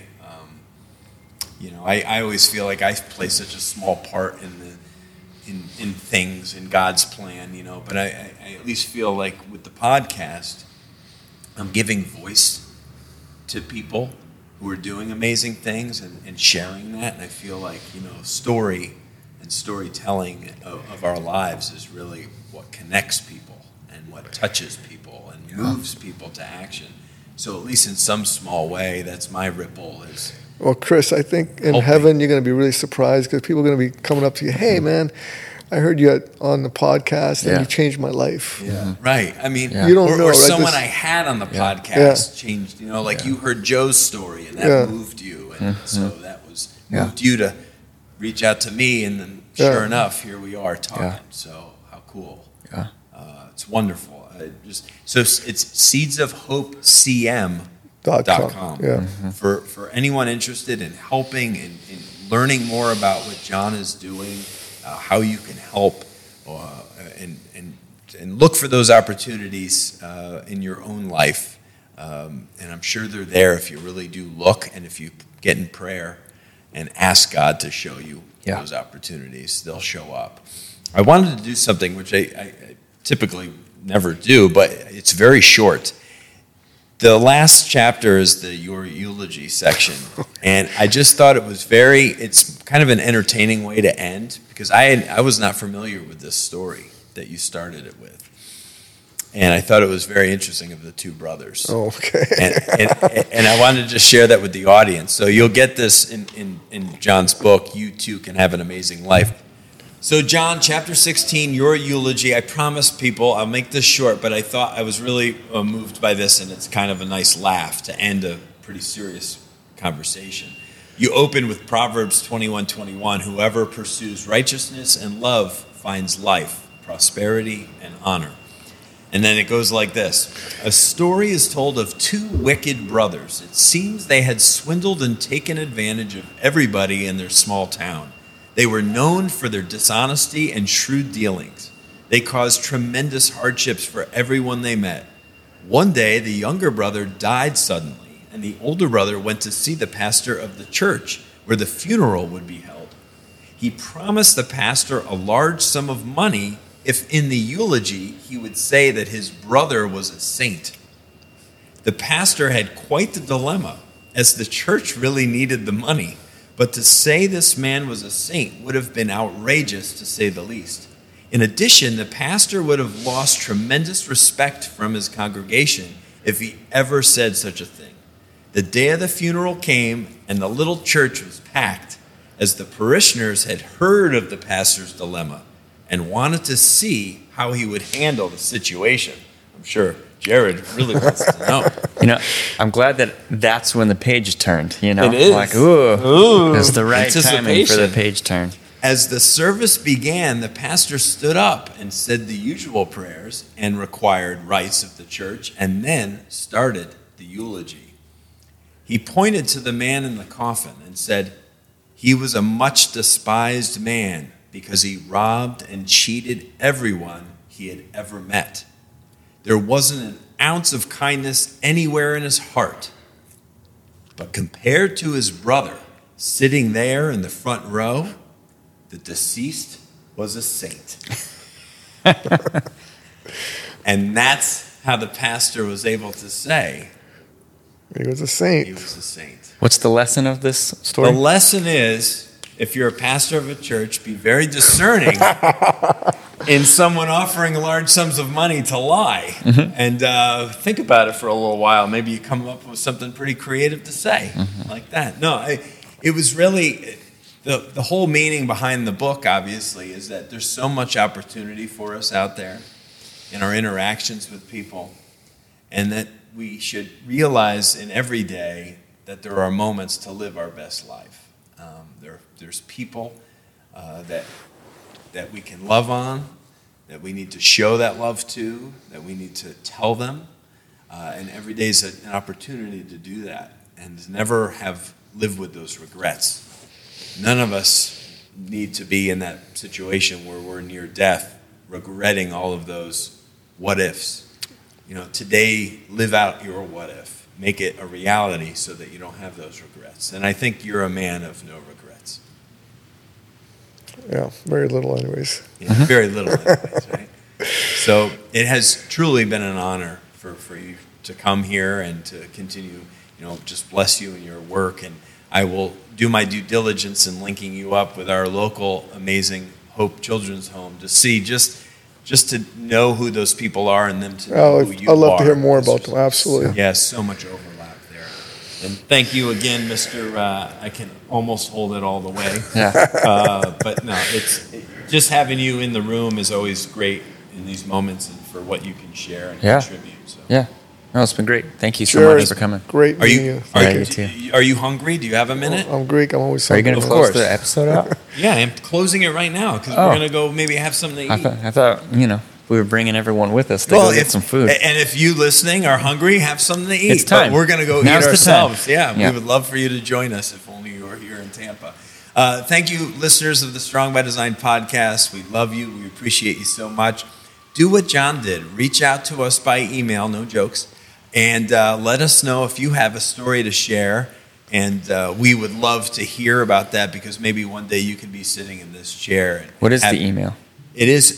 Speaker 3: I always feel like I play such a small part in things in God's plan, But I at least feel like with the podcast, I'm giving voice to people who are doing amazing things and sharing that. And I feel like story and storytelling of our lives is really what connects people and what touches people and moves people to action. So at least in some small way, that's my ripple is.
Speaker 1: Well, Chris, I think in heaven you're going to be really surprised because people are going to be coming up to you, hey, man, I heard you on the podcast and you changed my life.
Speaker 3: Yeah, right. I mean,
Speaker 1: you don't know.
Speaker 3: Or
Speaker 1: right?
Speaker 3: someone I had on the podcast changed, you heard Joe's story and that moved you. And so that moved you to reach out to me. And then sure enough, here we are talking. So how cool.
Speaker 4: Yeah.
Speaker 3: It's wonderful. So it's seedsofhopecm.com. For anyone interested in helping and learning more about what John is doing, how you can help, and look for those opportunities in your own life. And I'm sure they're there if you really do look and if you get in prayer and ask God to show you those opportunities, they'll show up. I wanted to do something which I typically never do, but it's very short. The last chapter is your eulogy section, and I just thought it's kind of an entertaining way to end, because I was not familiar with this story that you started it with. And I thought it was very interesting of the two brothers.
Speaker 1: Oh, okay.
Speaker 3: and I wanted to just share that with the audience. So you'll get this in John's book, You Too Can Have an Amazing Life. So John, chapter 16, your eulogy. I promised people, I'll make this short, but I thought I was really moved by this, and it's kind of a nice laugh to end a pretty serious conversation. You open with Proverbs 21:21, whoever pursues righteousness and love finds life, prosperity, and honor. And then it goes like this. A story is told of two wicked brothers. It seems they had swindled and taken advantage of everybody in their small town. They were known for their dishonesty and shrewd dealings. They caused tremendous hardships for everyone they met. One day, the younger brother died suddenly, and the older brother went to see the pastor of the church where the funeral would be held. He promised the pastor a large sum of money if in the eulogy he would say that his brother was a saint. The pastor had quite the dilemma, as the church really needed the money. But to say this man was a saint would have been outrageous, to say the least. In addition, the pastor would have lost tremendous respect from his congregation if he ever said such a thing. The day of the funeral came, and the little church was packed, as the parishioners had heard of the pastor's dilemma and wanted to see how he would handle the situation. I'm sure Jared really wants to know.
Speaker 4: I'm glad that's when the page turned.
Speaker 3: It is.
Speaker 4: Like, ooh, it's the right timing for the page turn.
Speaker 3: As the service began, the pastor stood up and said the usual prayers and required rites of the church, and then started the eulogy. He pointed to the man in the coffin and said, "He was a much despised man because he robbed and cheated everyone he had ever met. There wasn't an ounce of kindness anywhere in his heart. But compared to his brother sitting there in the front row, the deceased was a saint." And that's how the pastor was able to say
Speaker 1: He was a saint.
Speaker 3: he was a saint.
Speaker 4: What's the lesson of this story?
Speaker 3: The lesson is, if you're a pastor of a church, be very discerning in someone offering large sums of money to lie. And think about it for a little while. Maybe you come up with something pretty creative to say like that. No, it was really, the whole meaning behind the book, obviously, is that there's so much opportunity for us out there in our interactions with people, and that we should realize in every day that there are moments to live our best life. There's people that we can love on, that we need to show that love to, that we need to tell them. And every day is an opportunity to do that and to never have lived with those regrets. None of us need to be in that situation where we're near death, regretting all of those what ifs. Today, live out your what if. Make it a reality so that you don't have those regrets. And I think you're a man of no regrets.
Speaker 1: Yeah, very little anyways.
Speaker 3: Yeah, very little anyways, right? So it has truly been an honor for you to come here and to continue, just bless you in your work. And I will do my due diligence in linking you up with our local amazing Hope Children's Home to see just to know who those people are and them to know who you are.
Speaker 1: I'd love to hear more about them, absolutely.
Speaker 3: Yes, so much overlap there. And thank you again, Mr. I can almost hold it all the way.
Speaker 4: Yeah.
Speaker 3: But no, just having you in the room is always great in these moments and for what you can share and contribute. So.
Speaker 4: Yeah. No, it's been great. Thank you so much for coming.
Speaker 1: Great meeting you.
Speaker 3: Are you hungry? Do you have a minute?
Speaker 1: I'm Greek. I'm always
Speaker 4: hungry. Are you going to close
Speaker 3: the
Speaker 4: episode out?
Speaker 3: Yeah, I'm closing it right now because we're going to go maybe have something to eat.
Speaker 4: I thought, we were bringing everyone with us to go get some food.
Speaker 3: And if you listening are hungry, have something to eat.
Speaker 4: It's time.
Speaker 3: But we're going to go
Speaker 4: Now's
Speaker 3: eat ourselves.
Speaker 4: Yeah,
Speaker 3: we would love for you to join us if only you are here in Tampa. Thank you, listeners of the Strong by Design podcast. We love you. We appreciate you so much. Do what John did. Reach out to us by email, no jokes. And let us know if you have a story to share. And we would love to hear about that because maybe one day you can be sitting in this chair.
Speaker 4: What is the email?
Speaker 3: It is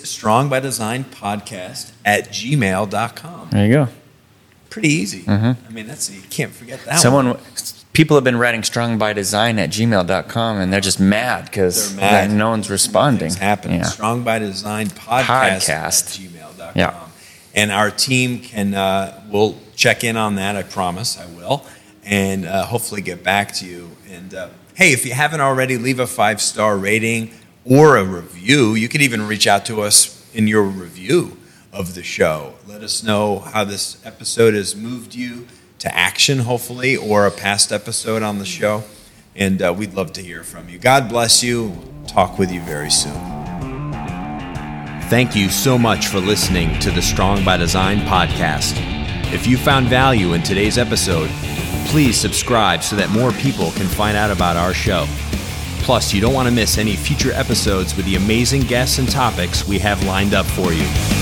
Speaker 3: strongbydesignpodcast@gmail.com.
Speaker 4: There you go.
Speaker 3: Pretty easy.
Speaker 4: Mm-hmm.
Speaker 3: I mean, you can't forget that
Speaker 4: People have been writing strongbydesign@gmail.com and they're just mad because no one's responding.
Speaker 3: It's happening.
Speaker 4: Yeah.
Speaker 3: Strongbydesignpodcast@gmail.com.
Speaker 4: Yeah.
Speaker 3: And our team will check in on that. I promise I will. And hopefully get back to you. And hey, if you haven't already, leave a 5-star rating or a review. You could even reach out to us in your review of the show. Let us know how this episode has moved you to action, hopefully, or a past episode on the show. And we'd love to hear from you. God bless you. We'll talk with you very soon.
Speaker 2: Thank you so much for listening to the Strong by Design podcast. If you found value in today's episode, please subscribe so that more people can find out about our show. Plus, you don't want to miss any future episodes with the amazing guests and topics we have lined up for you.